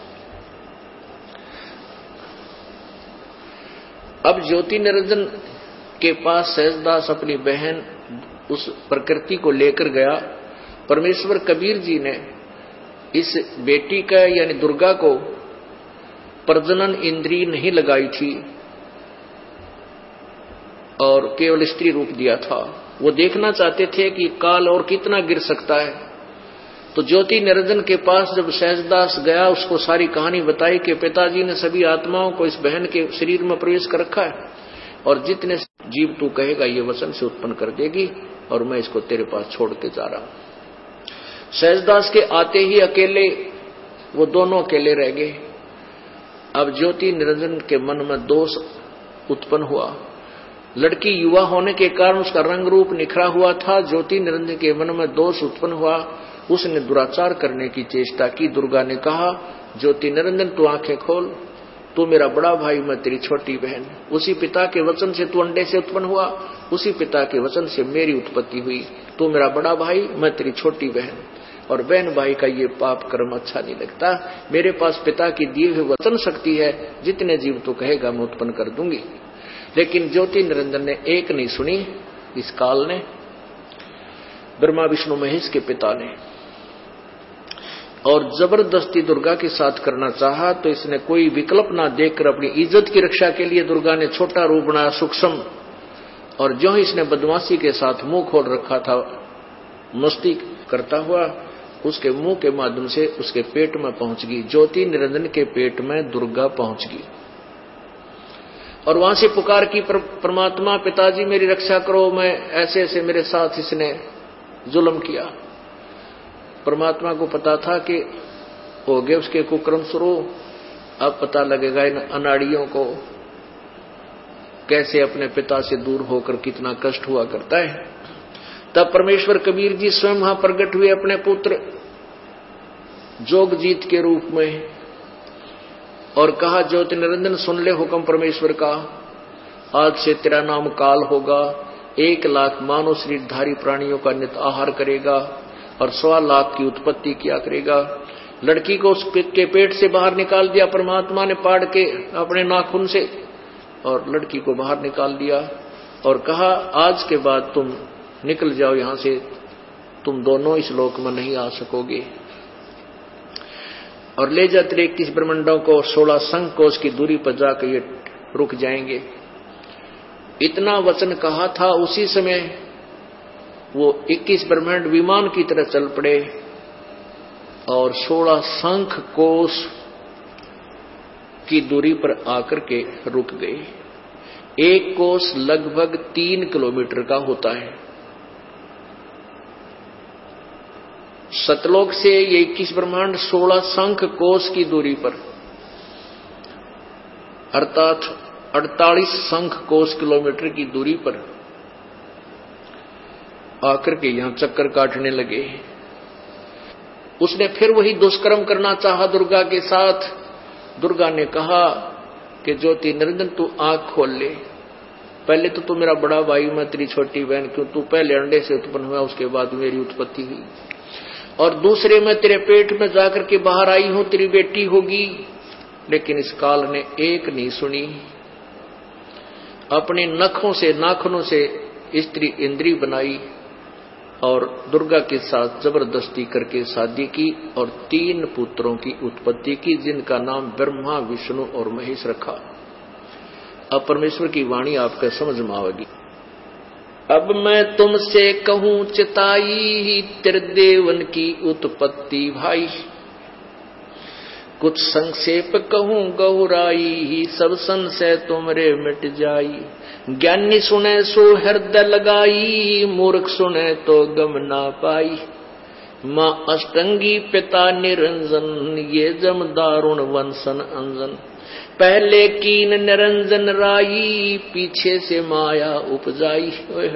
B: अब ज्योति निरंजन के पास सहजदास अपनी बहन उस प्रकृति को लेकर गया। परमेश्वर कबीर जी ने इस बेटी का यानी दुर्गा को प्रजनन इंद्रिय नहीं लगाई थी और केवल स्त्री रूप दिया था। वो देखना चाहते थे कि काल और कितना गिर सकता है। तो ज्योति निरंजन के पास जब सहजदास गया, उसको सारी कहानी बताई कि पिताजी ने सभी आत्माओं को इस बहन के शरीर में प्रवेश कर रखा है और जितने जीव तू कहेगा ये वचन से उत्पन्न कर देगी और मैं इसको तेरे पास छोड़ के जा रहा हूं। सहजदास के आते ही अकेले वो दोनों अकेले रह गए। अब ज्योति निरंजन के मन में दोष उत्पन्न हुआ। लड़की युवा होने के कारण उसका रंग रूप निखरा हुआ था। ज्योति निरंजन के मन में दोष उत्पन्न हुआ। उसने दुराचार करने की चेष्टा की। दुर्गा ने कहा, ज्योति निरंजन तू आंखें खोल, तू मेरा बड़ा भाई, मैं तेरी छोटी बहन। उसी पिता के वचन से तू अंडे से उत्पन्न हुआ, उसी पिता के वचन से मेरी उत्पत्ति हुई। तू मेरा बड़ा भाई, मैं तेरी छोटी बहन। और बहन भाई का ये पाप कर्म अच्छा नहीं लगता। मेरे पास पिता की दी हुई वचन शक्ति है, जितने जीव तू कहेगा मैं उत्पन्न कर दूंगी। लेकिन ज्योति निरंजन ने एक नहीं सुनी। इस काल ने, ब्रह्मा विष्णु महेश के पिता ने, और जबरदस्ती दुर्गा के साथ करना चाहा। तो इसने कोई विकल्प ना देखकर अपनी इज्जत की रक्षा के लिए दुर्गा ने छोटा रूप बनाया, सूक्ष्म। और जो ही इसने बदमाशी के साथ मुंह खोल रखा था, मस्ती करता हुआ उसके मुंह के माध्यम से उसके पेट में पहुंच गई। ज्योति निरंजन के पेट में दुर्गा पहुंच गई और वहां से पुकार की, परमात्मा पिताजी मेरी रक्षा करो, मैं ऐसे ऐसे मेरे साथ इसने जुल्म किया। परमात्मा को पता था कि हो गए उसके कुकर्म शुरू। अब पता लगेगा इन अनाड़ियों को कैसे अपने पिता से दूर होकर कितना कष्ट हुआ करता है। तब परमेश्वर कबीर जी स्वयं वहां प्रकट हुए अपने पुत्र जोगजीत के रूप में और कहा, ज्योति निरंजन सुन ले हुक्म परमेश्वर का, आज से तेरा नाम काल होगा। 1 लाख मानव शरीरधारी प्राणियों का नित आहार करेगा और 1.25 लाख की उत्पत्ति किया करेगा। लड़की को उसके पेट से बाहर निकाल दिया परमात्मा ने पाड़ के अपने नाखून से, और लड़की को बाहर निकाल दिया और कहा, आज के बाद तुम निकल जाओ यहां से, तुम दोनों इस लोक में नहीं आ सकोगे। और ले जा तेरे 21 ब्रह्मांडों को 16 संघ कोष की दूरी पर जाकर ये रुक जाएंगे। इतना वचन कहा था। उसी समय वो 21 ब्रह्मांड विमान की तरह चल पड़े और 16 संख कोष की दूरी पर आकर के रुक गए। एक कोष लगभग 3 किलोमीटर का होता है। सतलोक से ये 21 ब्रह्मांड 16 संख कोष की दूरी पर, अर्थात 48 संख कोष किलोमीटर की दूरी पर आकर के यहां चक्कर काटने लगे। उसने फिर वही दुष्कर्म करना चाहा दुर्गा के साथ। दुर्गा ने कहा कि ज्योति निरंजन तू आंख खोल ले, पहले तो तू मेरा बड़ा भाई, मैं तेरी छोटी बहन, क्यों तू पहले अंडे से उत्पन्न हुआ, उसके बाद मेरी उत्पत्ति हुई। और दूसरे मैं तेरे पेट में जाकर के बाहर आई हूं, तेरी बेटी होगी। लेकिन इस काल ने एक नहीं सुनी। अपने नखों से नाखूनों से स्त्री इंद्री बनाई और दुर्गा के साथ जबरदस्ती करके शादी की और 3 पुत्रों की उत्पत्ति की, जिनका नाम ब्रह्मा, विष्णु और महेश रखा। अब परमेश्वर की वाणी आपके समझ में आवेगी। अब मैं तुमसे कहूं चिताई, त्रिदेवन की उत्पत्ति भाई। कुछ संक्षेप कहूं गौराई, सब संशय तुमरे मिट जाई। ज्ञानी सुने सो हृदय लगाई, मूर्ख सुने तो गम ना पाई। माँ अष्टंगी पिता निरंजन, ये जम दारुण वंशन अंजन। पहले कीन निरंजन राई, पीछे से माया उपजाई।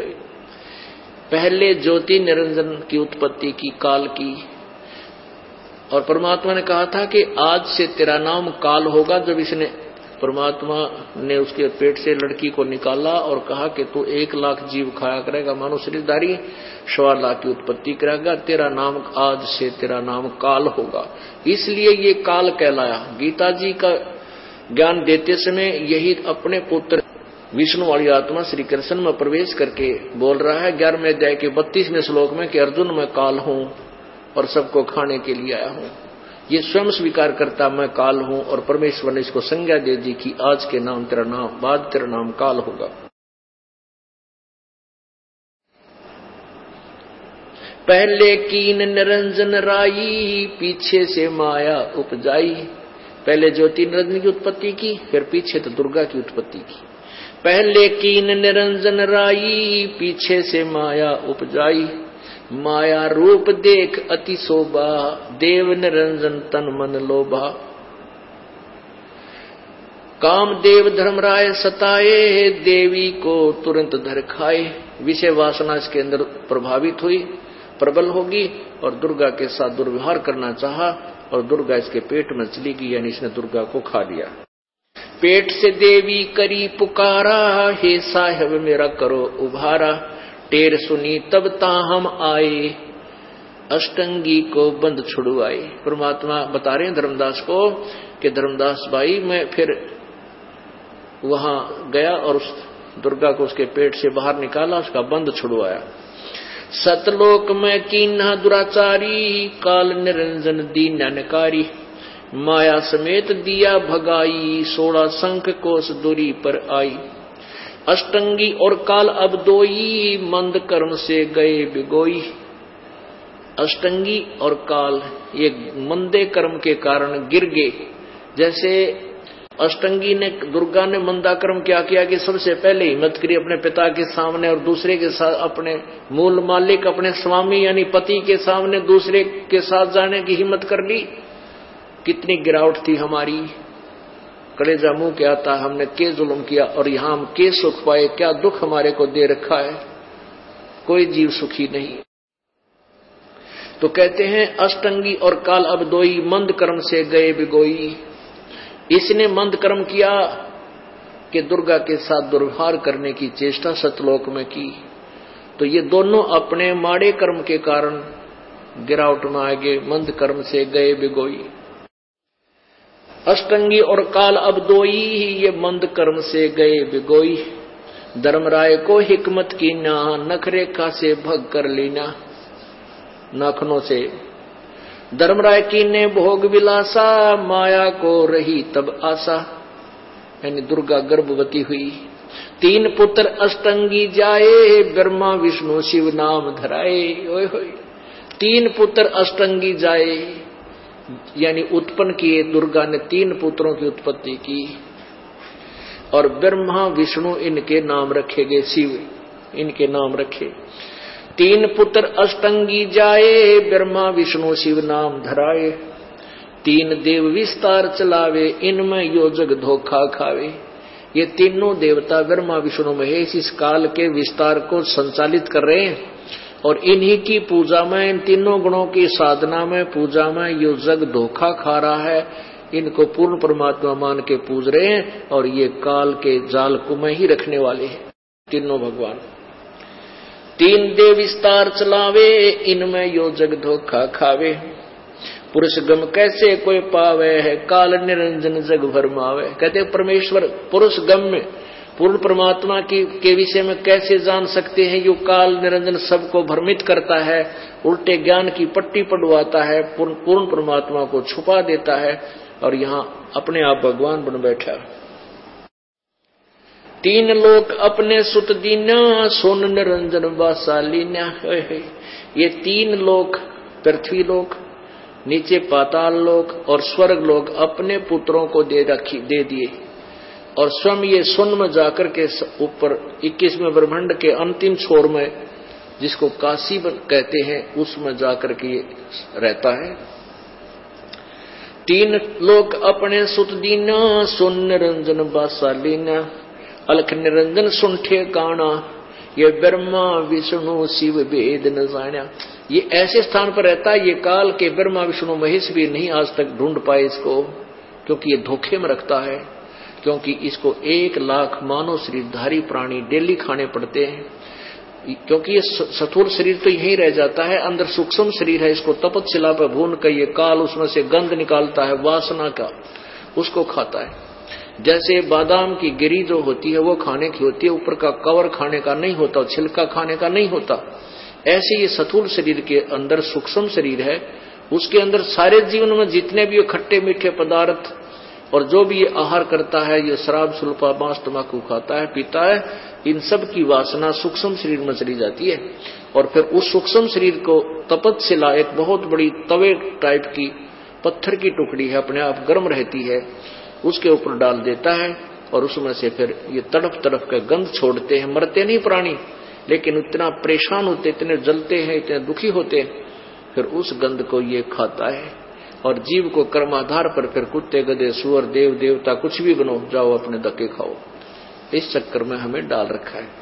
B: पहले ज्योति निरंजन की उत्पत्ति की, काल की। और परमात्मा ने कहा था कि आज से तेरा नाम काल होगा। जब इसने परमात्मा ने उसके पेट से लड़की को निकाला और कहा कि तू 1 लाख जीव खाया करेगा, मानो शरीरधारी 1.25 लाख की उत्पत्ति करेगा, तेरा नाम आज से तेरा नाम काल होगा। इसलिए ये काल कहलाया। गीता जी का ज्ञान देते समय यही अपने पुत्र विष्णु वाली आत्मा श्री कृष्ण में प्रवेश करके बोल रहा है 11वें अध्याय के 32वें श्लोक में कि अर्जुन मैं काल हूं और सबको खाने के लिए आया हूं। ये स्वयं स्वीकार करता मैं काल हूं और परमेश्वर ने इसको संज्ञा दे दी कि आज के नाम तेरा नाम, बाद तेरा नाम काल होगा। पहले कीन निरंजन राई, पीछे से माया उपजाई। पहले ज्योति निरंजन की उत्पत्ति की, फिर पीछे तो दुर्गा की उत्पत्ति की। पहले कीन निरंजन राई, पीछे से माया उपजाई। माया रूप देख अति शोभा, देव निरंजन तन मन लोभा। काम देव धर्मराय सताए, देवी को तुरंत धर खाए। विषय वासना इसके अंदर प्रभावित हुई, प्रबल होगी और दुर्गा के साथ दुर्व्यवहार करना चाहा और दुर्गा इसके पेट में चली गई, यानी इसने दुर्गा को खा लिया। पेट से देवी करी पुकारा, हे साहेब मेरा करो उभारा। टेर सुनी तब ताहम आए, अष्टंगी को बंद छुड़वाए। परमात्मा बता रहे हैं धर्मदास को कि धर्मदास भाई मैं फिर वहां गया और उस दुर्गा को उसके पेट से बाहर निकाला, उसका बंद छुड़वाया। सतलोक में कीन्हा दुराचारी, काल निरंजन दीनकारी। माया समेत दिया भगाई, 16 शंख कोस दूरी पर आई। अष्टंगी और काल अब दोई, मंद कर्म से गए बिगोई। अष्टंगी और काल ये मंदे कर्म के कारण गिर गए। जैसे अष्टंगी ने, दुर्गा ने मंदा कर्म क्या किया कि सबसे पहले हिम्मत करी अपने पिता के सामने और दूसरे के साथ, अपने मूल मालिक अपने स्वामी यानी पति के सामने दूसरे के साथ जाने की हिम्मत कर ली। कितनी गिरावट थी हमारी, कलेजा मुंह के आता, हमने के जुल्म किया और यहां हम के सुख पाए, क्या दुख हमारे को दे रखा है। कोई जीव सुखी नहीं। तो कहते हैं अष्टंगी और काल अब दोई, मंद कर्म से गए बिगोई। इसने मंद कर्म किया कि दुर्गा के साथ दुर्व्यवहार करने की चेष्टा सतलोक में की, तो ये दोनों अपने माड़े कर्म के कारण गिरावट में आ गए, मंद कर्म से गए बिगोई। अष्टंगी और काल अब दोई, ये मंद कर्म से गए बिगोई। धर्मराय को हिकमत की ना, नखरेखा से भग कर लेना। नाखनों से धर्मराय की ने भोग विलासा, माया को रही तब आशा। यानी दुर्गा गर्भवती हुई। 3 पुत्र अष्टंगी जाए, ब्रह्मा विष्णु शिव नाम धराए। ओए होए, 3 पुत्र अष्टंगी जाए, यानी उत्पन्न किए। दुर्गा ने 3 पुत्रों की उत्पत्ति की और ब्रह्मा विष्णु इनके नाम रखे गए, शिव इनके नाम रखे। 3 पुत्र अष्टंगी जाए, ब्रह्मा विष्णु शिव नाम धराए। 3 देव विस्तार चलावे, इनमें योजक धोखा खावे। ये तीनों देवता ब्रह्मा विष्णु महेश इस काल के विस्तार को संचालित कर रहे हैं और इन्हीं की पूजा में, इन तीनों गुणों की साधना में, पूजा में योजक धोखा खा रहा है। इनको पूर्ण परमात्मा मान के पूज रहे हैं और ये काल के जाल को में ही रखने वाले हैं तीनों भगवान। 3 देव विस्तार चलावे, इनमें योजक धोखा खावे। पुरुष गम कैसे कोई पावे है, काल निरंजन जग भरमावे। कहते परमेश्वर पुरुष गम में पूर्ण परमात्मा के विषय में कैसे जान सकते हैं? यो काल निरंजन सबको भ्रमित करता है, उल्टे ज्ञान की पट्टी पड़वाता है, पूर्ण परमात्मा को छुपा देता है और यहाँ अपने आप भगवान बन बैठा। तीन लोक अपने सुत दीना, सोन निरंजन बासालीना। ये तीन लोक, पृथ्वी लोक, नीचे पाताल लोक और स्वर्ग लोक अपने पुत्रों को दे दिए और स्वयं ये सुन में जाकर के ऊपर 21वें ब्रह्मांड के अंतिम छोर में, जिसको काशी कहते हैं, उसमें जाकर के रहता है। तीन लोक अपने सुत दीना, सोन निरंजन बासालीना। अलख निरंजन सुन ठेकाना, ये ब्रह्मा विष्णु शिव वेद न जाना। ये ऐसे स्थान पर रहता है, ये काल के ब्रह्मा विष्णु महेश भी नहीं आज तक ढूंढ पाए इसको, क्योंकि ये धोखे में रखता है, क्योंकि इसको 1 लाख मानव शरीरधारी प्राणी डेली खाने पड़ते हैं, क्योंकि ये स्थूल शरीर तो यहीं रह जाता है, अंदर सूक्ष्म शरीर है, इसको तपस्या पर भून कर ये काल उसमें से गंध निकालता है वासना का, उसको खाता है। जैसे बादाम की गिरी जो होती है वो खाने की होती है, ऊपर का कवर खाने का नहीं होता, छिलका खाने का नहीं होता, ऐसे ये स्थूल शरीर के अंदर सूक्ष्म शरीर है, उसके अंदर सारे जीवन में जितने भी खट्टे मीठे पदार्थ और जो भी ये आहार करता है, ये शराब सुल्फा मांस तंबाकू खाता है पीता है, इन सब की वासना सूक्ष्म शरीर में चली जाती है और फिर उस सूक्ष्म शरीर को तपस्या, एक बहुत बड़ी तवे टाइप की पत्थर की टुकड़ी है, अपने आप गर्म रहती है, उसके ऊपर डाल देता है और उसमें से फिर ये तड़प तड़प के गंध छोड़ते हैं। मरते नहीं प्राणी, लेकिन इतना परेशान होते, इतने जलते हैं, इतने दुखी होते हैं, फिर उस गंध को ये खाता है और जीव को कर्माधार पर फिर कुत्ते गधे सुअर देव देवता कुछ भी बनो, जाओ अपने धक्के खाओ, इस चक्कर में हमें डाल रखा है।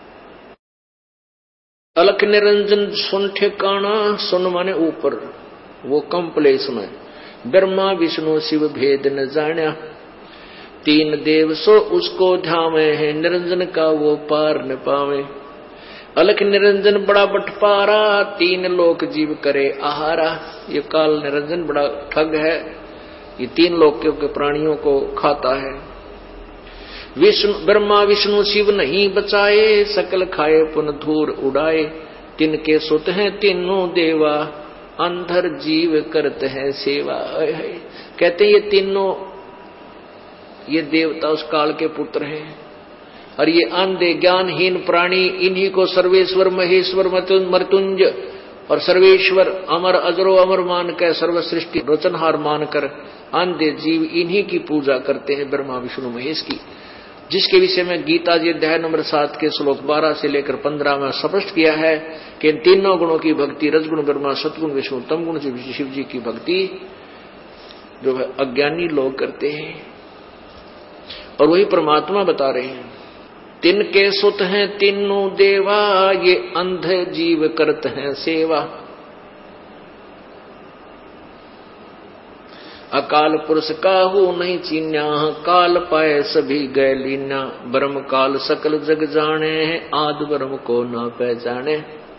B: अलख निरंजन सुन ठिकाना, सुन माने ऊपर, वो कम प्लेस में, ब्रह्मा विष्णु शिव भेद न जाना। तीन देव सो उसको ध्यावे है, निरंजन का वो पार न पावे। अलख निरंजन बड़ा बटपारा, तीन लोक जीव करे आहारा। ये काल निरंजन बड़ा ठग है, ये तीन लोकों के प्राणियों को खाता है। विष्णु ब्रह्मा विष्णु शिव नहीं बचाए, सकल खाए पुन धूर उड़ाए। तिनके सुत हैं तीनों देवा, अंधर जीव करते हैं सेवा। कहते हैं ये तीनों ये देवता उस काल के पुत्र हैं और ये अंधे ज्ञानहीन प्राणी, इन्हीं को सर्वेश्वर महेश्वर मृत्युंज और सर्वेश्वर अमर अजरो अमर मानकर, सर्व सृष्टि रचनहार मानकर अंधे जीव इन्हीं की पूजा करते हैं, ब्रह्मा विष्णु महेश की, जिसके विषय में गीता जी अध्याय नंबर 7 के श्लोक 12 से लेकर 15 में स्पष्ट किया है कि इन तीनों गुणों की भक्ति, रजगुण ब्रह्मा, सतगुण विष्णु, तमगुण शिव जी की भक्ति जो है अज्ञानी लोग करते हैं और वही परमात्मा बता रहे हैं। तिनके सुत हैं तीनों देवा, ये अंधे जीव करते हैं सेवा। अकाल पुरुष काहू नहीं चीन्या, काल पाए सभी गए लीना। ब्रह्म काल सकल जग जाने, आद ब्रह्म को न पहचाने।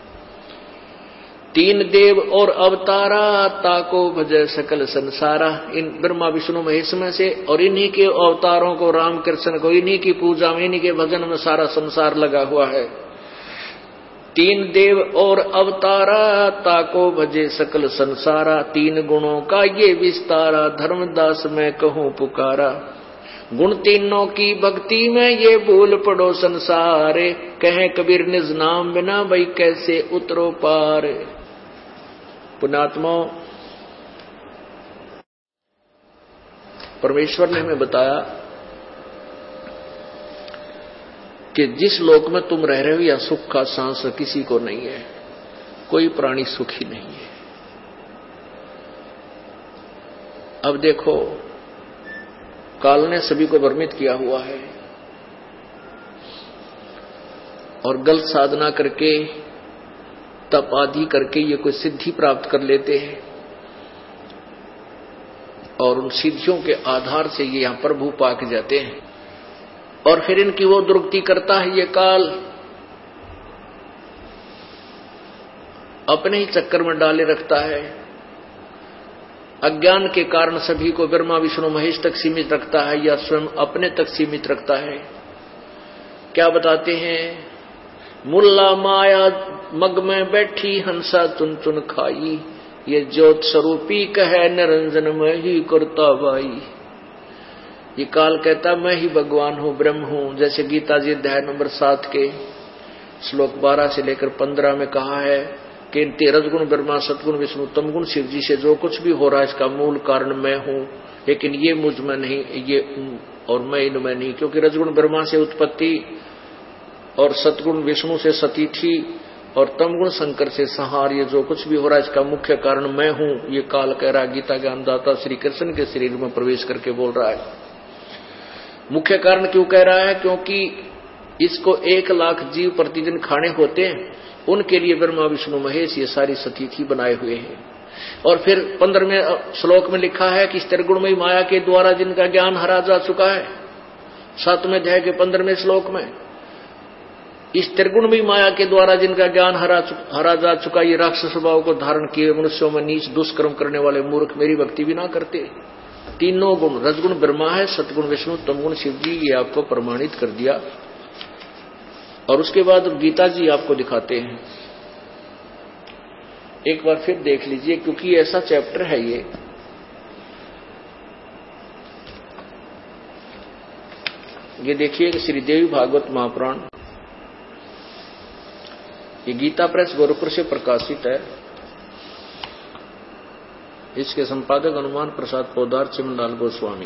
B: तीन देव और अवतारा, ताको भजे सकल संसारा। इन ब्रह्मा विष्णु महेश में से और इन्हीं के अवतारों को, राम कृष्ण को, इन्हीं की पूजा में, इन्हीं के भजन में सारा संसार लगा हुआ है। तीन देव और अवतारा, ताको भजे सकल संसारा। तीन गुणों का ये विस्तारा, धर्मदास मैं कहूँ पुकारा। गुण तीनों की भक्ति में ये भूल पड़ो संसारे, कहे कबीर निज नाम बिना भाई कैसे उतरो पार। पुण्यात्मा, परमेश्वर ने हमें बताया कि जिस लोक में तुम रह रहे हो या सुख का सांस किसी को नहीं है, कोई प्राणी सुखी नहीं है। अब देखो, काल ने सभी को भ्रमित किया हुआ है और गलत साधना करके, तप आदि करके ये कोई सिद्धि प्राप्त कर लेते हैं और उन सिद्धियों के आधार से ये यहां प्रभु पाके जाते हैं और फिर इनकी वो दुर्गति करता है ये काल, अपने ही चक्कर में डाले रखता है अज्ञान के कारण सभी को ब्रह्मा विष्णु महेश तक सीमित रखता है या स्वयं अपने तक सीमित रखता है? क्या बताते हैं? मुल्ला माया मग में बैठी हंसा चुन चुन खाई, ये ज्योत स्वरूपी कहे निरंजन में ही करता भाई। ये काल कहता मैं ही भगवान हूं, ब्रह्म हूं। जैसे गीता जी अध्याय नंबर 7 के श्लोक 12 से लेकर 15 में कहा है कि रजगुण ब्रह्मा सतगुण विष्णु तमगुण शिव जी से जो कुछ भी हो रहा है इसका मूल कारण मैं हूं, लेकिन ये मुझ में नहीं, ये और मैं इनमें नहीं। क्योंकि रजगुण ब्रह्मा से उत्पत्ति और सतगुण विष्णु से सती थी और तमगुण शंकर से संहार, ये जो कुछ भी हो रहा है इसका मुख्य कारण मैं हूं। ये काल कह रहा है, गीता ज्ञानदाता श्री कृष्ण के शरीर में प्रवेश करके बोल रहा है। मुख्य कारण क्यों कह रहा है? क्योंकि इसको 1 लाख जीव प्रतिदिन खाने होते हैं, उनके लिए ब्रह्मा विष्णु महेश ये सारी सतीथि बनाए हुए हैं। और फिर 15वें श्लोक में लिखा है कि त्रिगुणमयी माया के द्वारा जिनका ज्ञान हरा जा चुका है। 7वें अध्याय के 15वें श्लोक में इस त्रिगुणमयी माया के द्वारा जिनका ज्ञान हरा जा चुका, ये राक्षस स्वभाव को धारण किए मनुष्यों में नीच दुष्कर्म करने वाले मूर्ख मेरी भक्ति भी ना करते। तीनों गुण, रजगुण ब्रह्मा है, सतगुण विष्णु, तमगुण शिव जी, ये आपको प्रमाणित कर दिया। और उसके बाद गीता जी आपको दिखाते हैं, एक बार फिर देख लीजिए क्योंकि ऐसा चैप्टर है ये देखिए श्री देवी भागवत महापुराण, ये गीता प्रेस गोरखपुर से प्रकाशित है। इसके संपादक हनुमान प्रसाद पोदार चिमनलाल गोस्वामी,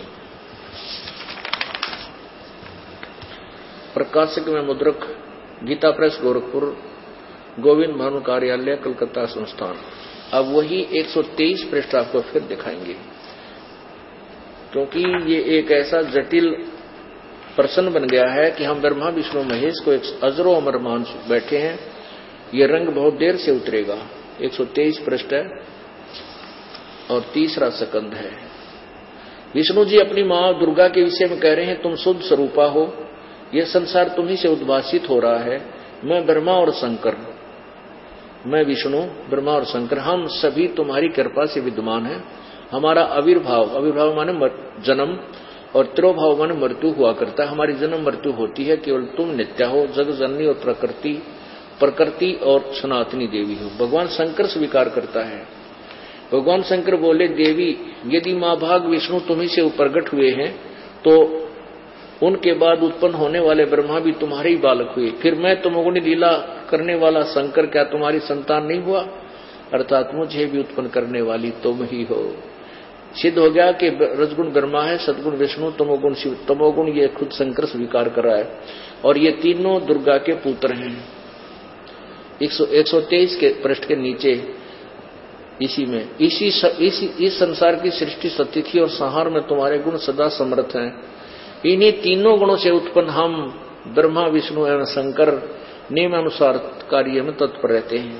B: प्रकाशक में मुद्रक गीता प्रेस गोरखपुर, गोविंद भानु कार्यालय कलकत्ता संस्थान। अब वही 123 पृष्ठ आपको फिर दिखाएंगे क्योंकि ये एक ऐसा जटिल प्रश्न बन गया है कि हम ब्रह्मा विष्णु महेश को एक अजरो अमर मान बैठे हैं। ये रंग बहुत देर से उतरेगा। 123 पृष्ठ है और 3रा सकंद है। विष्णु जी अपनी मां दुर्गा के विषय में कह रहे हैं, तुम शुद्ध स्वरूपा हो, यह संसार तुम्ही से उद्भासित हो रहा है। मैं ब्रह्मा और शंकर, मैं विष्णु ब्रह्मा और शंकर, हम सभी तुम्हारी कृपा से विद्यमान हैं। हमारा आविर्भाव माने जन्म और तिरोभाव माने मृत्यु हुआ करता है। हमारी जन्म मृत्यु होती है, केवल तुम नित्य हो, जग जननी और प्रकृति और सनातनी देवी हो। भगवान शंकर स्वीकार करता है। भगवान शंकर बोले, देवी यदि मां भाग विष्णु तुम्ही से प्रकट हुए हैं तो उनके बाद उत्पन्न होने वाले ब्रह्मा भी तुम्हारे ही बालक हुए, फिर मैं तुमगुणी लीला करने वाला शंकर क्या तुम्हारी संतान नहीं हुआ? अर्थात मुझे भी उत्पन्न करने वाली तुम ही हो। सिद्ध हो गया कि रजगुण ब्रह्मा है, सदगुण विष्णु, तमोगुण शिव। तमोगुण ये खुद शंकर स्वीकार कर रहा है और ये तीनों दुर्गा के पुत्र हैं। 123 के पृष्ठ के नीचे इसी में इस संसार की सृष्टि सतिथि और संहार में तुम्हारे गुण सदा समर्थ हैं। इन्हीं तीनों गुणों से उत्पन्न हम ब्रह्मा विष्णु एवं शंकर नियमानुसार कार्य में तत्पर रहते हैं।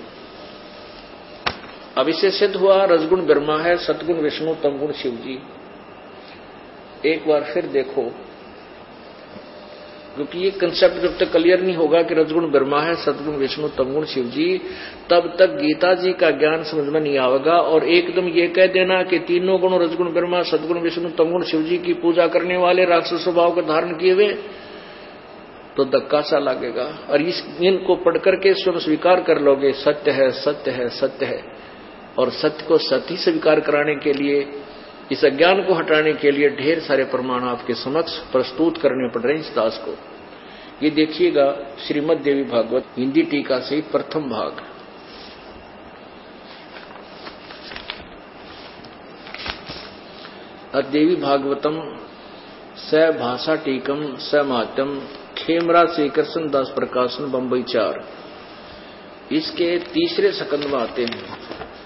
B: अब इससे सिद्ध हुआ रजगुण ब्रह्मा है, सतगुण विष्णु, तमगुण शिव जी। एक बार फिर देखो क्योंकि ये कंसेप्ट जब तक क्लियर नहीं होगा कि रजगुण ब्रह्मा है, सतगुण विष्णु, तमगुण शिव जी, तब तक गीता जी का ज्ञान समझ में नहीं आएगा। और एकदम ये कह देना कि तीनों गुण रजगुण ब्रह्मा, सतगुण विष्णु, तमगुण शिव जी की पूजा करने वाले राक्षस स्वभाव को धारण किए हुए, तो धक्का सा लगेगा। और इनको पढ़ करके स्वयं स्वीकार कर लोगे, सत्य है, सत्य है, सत्य है। और सत्य को सत्य स्वीकार कराने के लिए, इस अज्ञान को हटाने के लिए ढेर सारे प्रमाण आपके समक्ष प्रस्तुत करने पड़ रहे हैं इस दास को। ये देखिएगा श्रीमद् देवी भागवत हिंदी टीका से प्रथम भाग। देवी भागवतम स भाषा टीकम स माध्यम खेमरा श्री कृष्ण दास प्रकाशन बंबई 4। इसके 3रे सकंद में आते हैं।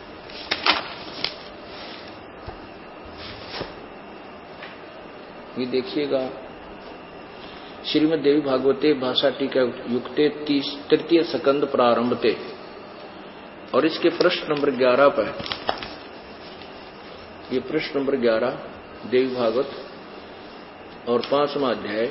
B: ये देखिएगा श्रीमद् देवी भागवते भाषा टीका युक्ते 3य सकंद प्रारंभते, और इसके पृष्ठ नंबर 11 पर, ये पृष्ठ नंबर 11 देवी भागवत और 5वां अध्याय।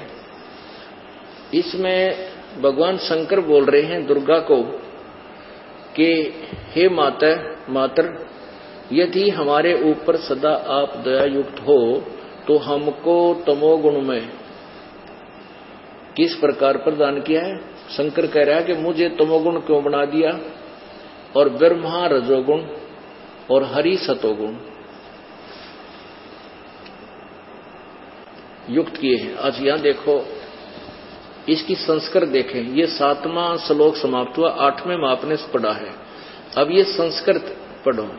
B: इसमें भगवान शंकर बोल रहे हैं दुर्गा को कि हे मातर, यदि हमारे ऊपर सदा आप दया युक्त हो तो हमको तमोगुण में किस प्रकार प्रदान किया है? शंकर कह रहा है कि मुझे तमोगुण क्यों बना दिया, और ब्रह्मा रजोगुण और हरि सतोगुण युक्त किए हैं। आज यहां देखो, इसकी संस्कार देखें। ये 7वां श्लोक समाप्त हुआ, 8वें में आपने पढ़ा है। अब ये संस्कृत पढ़ो।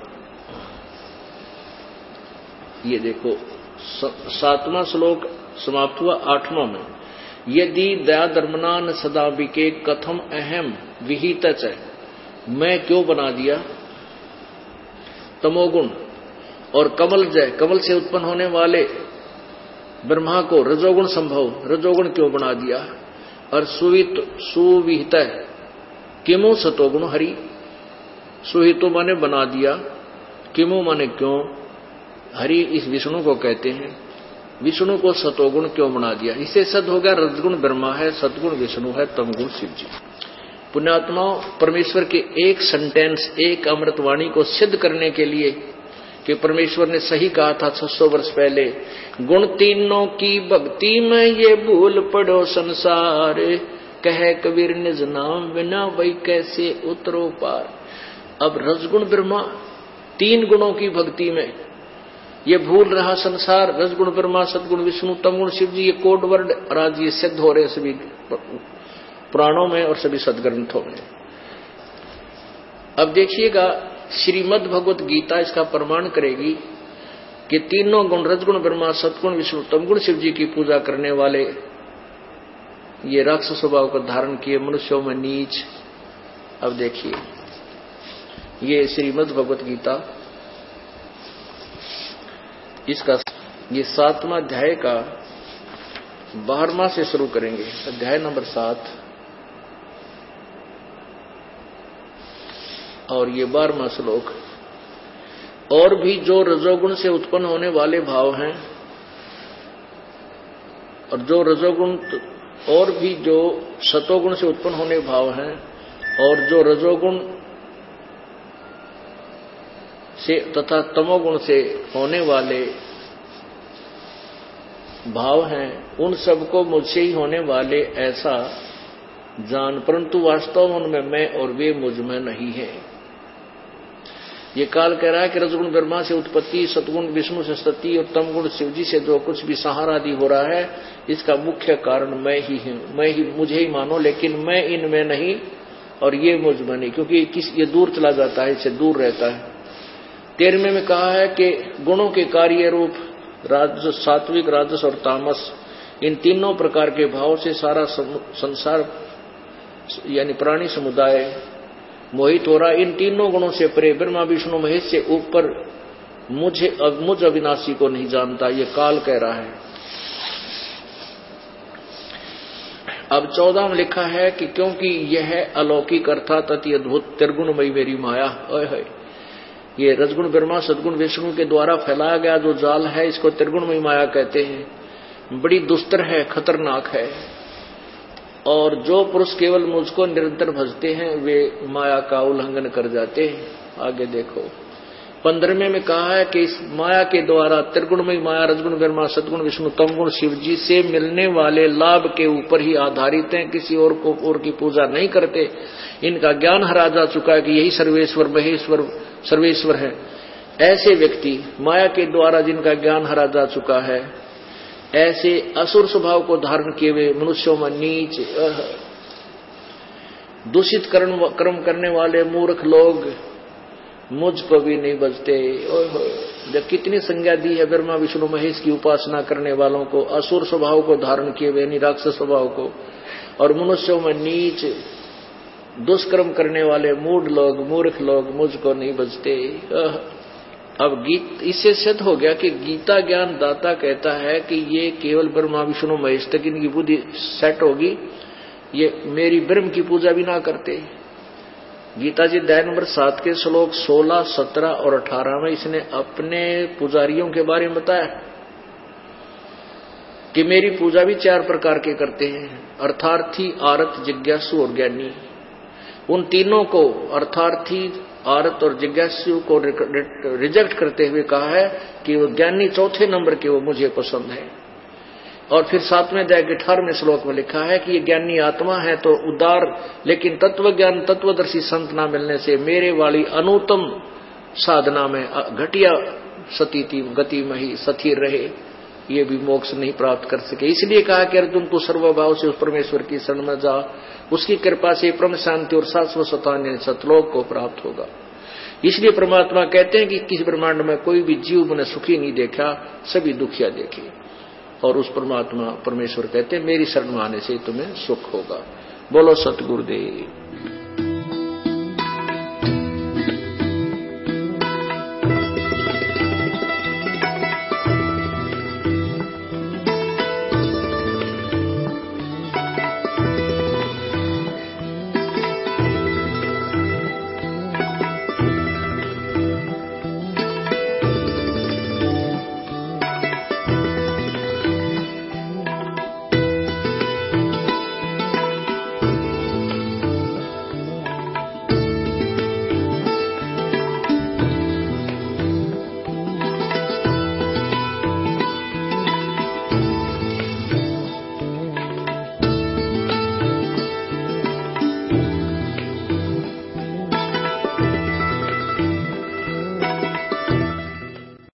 B: ये देखो 7वां श्लोक समाप्त हुआ, 8वां में यदि दया धर्मनान सदा बिके कथम अहम विहित च, मैं क्यों बना दिया तमोगुण, और कमल जय, कमल से उत्पन्न होने वाले ब्रह्मा को रजोगुण संभव, रजोगुण क्यों बना दिया, और सुविहित किमु सतोगुण हरि, सुहितो माने बना दिया, किमु माने क्यों, हरि इस विष्णु को कहते हैं, विष्णु को सतोगुण क्यों बना दिया। इससे सद हो गया रजगुण ब्रह्मा है, सतगुण विष्णु है, तमगुण शिव जी। पुण्यात्माओं, परमेश्वर के एक सेंटेंस, एक अमृतवाणी को सिद्ध करने के लिए कि परमेश्वर ने सही कहा था 600 वर्ष पहले, गुण तीनों की भक्ति में ये भूल पड़ो संसार, कहे कबीर निज नाम बिना वही कैसे उतरो पार। अब रजगुण ब्रह्मा 3 गुणों की भक्ति में ये भूल रहा संसार, रजगुण ब्रह्मा, सतगुण विष्णु, तमगुण शिव जी, ये कोड वर्ड आज ये सिद्ध हो रहे सभी पुराणों में और सभी सदग्रंथों में। अब देखिएगा, श्रीमद् भगवत गीता इसका प्रमाण करेगी कि तीनों गुण, रजगुण ब्रह्मा, सतगुण विष्णु, तमगुण शिव जी की पूजा करने वाले ये राक्षस स्वभाव को धारण किए मनुष्यों में नीच। अब देखिए, ये श्रीमद् भगवत गीता इसका ये 7वां अध्याय का 12वां से शुरू करेंगे, अध्याय नंबर 7 और ये 12वां श्लोक। और भी जो रजोगुण से उत्पन्न होने वाले भाव हैं, और जो रजोगुण, और भी जो सतोगुण से उत्पन्न होने भाव हैं, और जो रजोगुण से तथा तमोगुण से होने वाले भाव हैं, उन सबको मुझसे ही होने वाले ऐसा जान, परंतु वास्तव उनमें मैं और वे मुझ में नहीं है। ये काल कह रहा है कि रजगुण ब्रह्मा से उत्पत्ति, सतगुण विष्णु से स्थिति और तमगुण शिव जी से जो कुछ भी संहार आदि हो रहा है, इसका मुख्य कारण मैं ही हूं। मैं ही, मुझे ही मानो, लेकिन मैं इनमें नहीं और ये मुझ में नहीं, क्योंकि ये दूर चला जाता है, इससे दूर रहता है। 13वें में कहा है कि गुणों के कार्य रूप राजस, सात्विक, राजस और तामस, इन तीनों प्रकार के भाव से सारा संसार यानी प्राणी समुदाय मोहित हो रहा। इन तीनों गुणों से परे ब्रह्मा विष्णु महेश से ऊपर मुझ अविनाशी को नहीं जानता, ये काल कह रहा है। अब 14 में लिखा है कि क्योंकि यह अलौकिक अर्थात अति अद्भुत त्रिगुणमयी मेरी माया, ओए ये रजगुण ब्रह्मा सदगुण विष्णु के द्वारा फैलाया गया जो जाल है, इसको त्रिगुणमयी माया कहते हैं। बड़ी दुस्तर है, खतरनाक है, और जो पुरुष केवल मुझको निरंतर भजते हैं वे माया का उल्लंघन कर जाते हैं। आगे देखो 15वें में कहा है कि इस माया के द्वारा त्रिगुणमयी माया रजगुण ब्रह्मा सदगुण विष्णु तमगुण शिव जी से मिलने वाले लाभ के ऊपर ही आधारित हैं, किसी और को और की पूजा नहीं करते। इनका ज्ञान हरा जा चुका है कि यही सर्वेश्वर महेश्वर सर्वेश्वर है। ऐसे व्यक्ति माया के द्वारा जिनका ज्ञान हरा जा चुका है, ऐसे असुर स्वभाव को धारण किए हुए मनुष्यों में नीच दूषित कर्म करने वाले मूर्ख लोग मुझको भी नहीं बचते। जब कितनी संज्ञा दी है ब्रह्मा विष्णु महेश की उपासना करने वालों को, असुर स्वभाव को धारण किए हुए निराक्षस स्वभाव को, और मनुष्यों में नीच दुष्कर्म करने वाले मूढ़ लोग, मूर्ख लोग मुझको नहीं बचते। अब इससे सिद्ध हो गया कि गीता ज्ञान दाता कहता है कि ये केवल ब्रह्मा विष्णु महेश तक इनकी बुद्धि सेट होगी, ये मेरी ब्रह्म की पूजा भी ना करते। गीता जी अध्याय नंबर 7 के श्लोक 16, 17 और 18 में इसने अपने पुजारियों के बारे में बताया कि मेरी पूजा भी 4 प्रकार के करते हैं, अर्थार्थी, आरत, जिज्ञासु और ज्ञानी। उन तीनों को अर्थार्थी, आरत और जिज्ञासु को रिजेक्ट करते हुए कहा है कि वो ज्ञानी चौथे नंबर के, वो मुझे पसंद है। और फिर 7वें अध्याय के 18वें श्लोक में लिखा है कि ये ज्ञानी आत्मा है तो उदार, लेकिन तत्व ज्ञान तत्वदर्शी संत ना मिलने से मेरे वाली अनुत्तम साधना में घटिया सतीति गति में ही स्थिर रहे, ये भी मोक्ष नहीं प्राप्त कर सके। इसलिए कहा कि अर्जुन तू सर्वभाव से उस परमेश्वर की शरण में जा, उसकी कृपा से परम शांति और शाश्वत सतान्य सतलोक को प्राप्त होगा। इसलिए परमात्मा कहते हैं कि किसी ब्रह्मांड में कोई भी जीव मैंने सुखी नहीं देखा, सभी दुखिया देखे। और उस परमात्मा परमेश्वर कहते हैं मेरी शरण में आने से तुम्हें सुख होगा। बोलो सतगुरुदेव।